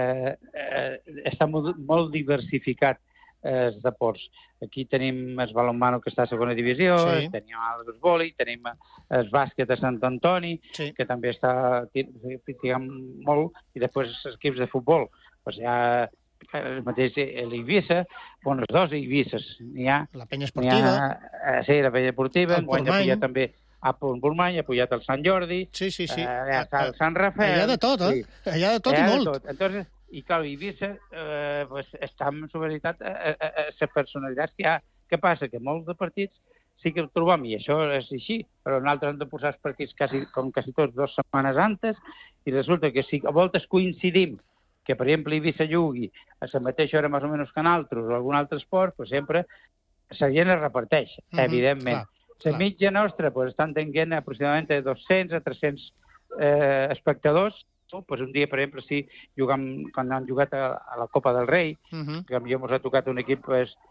està molt diversificat els deports. Aquí tenim el balonmano que està a segona divisió, tenim el vòlei, tenim el bàsquet a Sant Antoni, que també està practicant molt, i després els equips de futbol. Doncs hi ha el mateix l'Eivissa, els dos Eivisses. La penya esportiva. Sí, la penya esportiva. Enguany ha pujat també a Portmany, ha pujat el Sant Jordi, el Sant Rafael. Allà de tot, eh? Allà de tot i molt. Entonces, i clar, Eivissa està en la veritat les personalitats que hi ha. Què passa? Que molts de partits sí que el trobem, i això és així, però nosaltres hem de posar els partits com quasi tots 2 setmanes antes, i resulta que si a voltes coincidim que, per exemple, Eivissa jugui a la mateixa hora més o menys que nosaltres o algun altre esport, pues sempre la gent es reparteix, evidentment. La mitja nostra estan tenint aproximadament de 200 a 300 espectadors. Pues un dia, per exemple, si juguem, quan han jugat a la Copa del Rei, que potser ens ha tocat un equip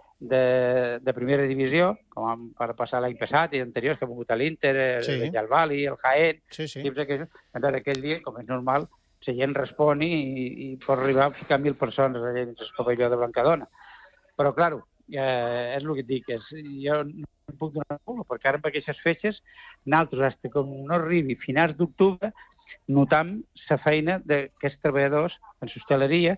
de primera divisió, com per passar l'any passat i anteriors, que ha mogut l'Inter, el Vali, el Jaén, entonces aquell dia, com és normal, la gent respon i pot arribar a ficar 1.000 persones allà dins el pavelló de Blancadona. Però, clar, és el que et dic, jo no puc donar una, perquè ara amb aquestes fetges, nosaltres, fins com no arribi finals d'octubre, notam la feina d'aquests treballadors en l'hostaleria,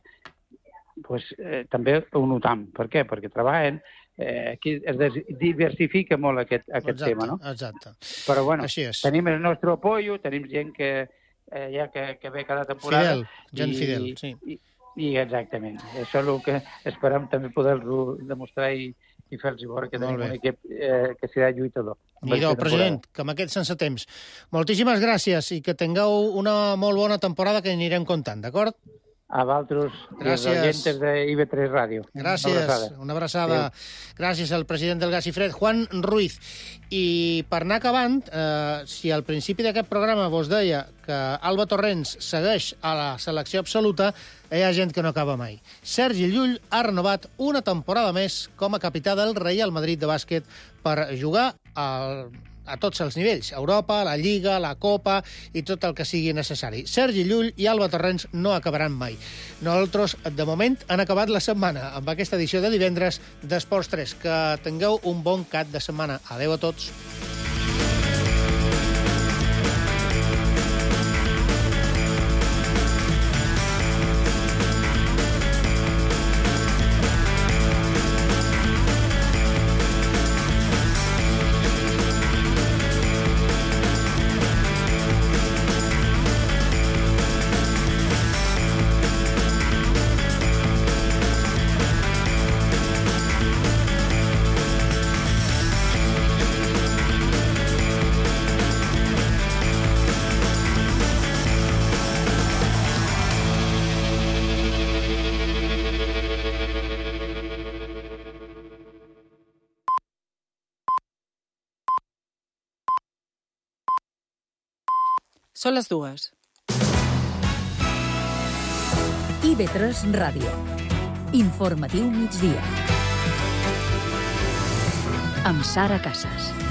també ho notam. Per què? Perquè treballen, aquí es diversifica molt aquest tema, no? Exacte. Però, bueno, tenim el nostre apoyo, tenim gent que ja que ve cada temporada. Fidel, gent fidel, sí. I exactament. Això és el que esperem també poder-ho demostrar i fer-los veure que tenim un equip que serà lluitador. Idò, president, que amb aquest sense temps. Moltíssimes gràcies i que tingueu una molt bona temporada que anirem comptant, d'acord? A vosaltres, els oyentes de IB3 Ràdio. Gràcies, una abraçada. Gràcies al president del Gas i Fred, Juan Ruiz. I per anar acabant, si al principi d'aquest programa vos deia que Alba Torrents segueix a la selecció absoluta, hi ha gent que no acaba mai. Sergi Llull ha renovat una temporada més com a capità del Real Madrid de bàsquet per jugar a tots els nivells, Europa, la Lliga, la Copa i tot el que sigui necessari. Sergi Llull i Alba Torrents no acabaran mai. Nosaltres, de moment, han acabat la setmana amb aquesta edició de divendres d'Esports 3. Que tingueu un bon cap de setmana. Adéu a tots. Són les 2. IB3 Ràdio. Informatiu migdia. Amb Sara Casas.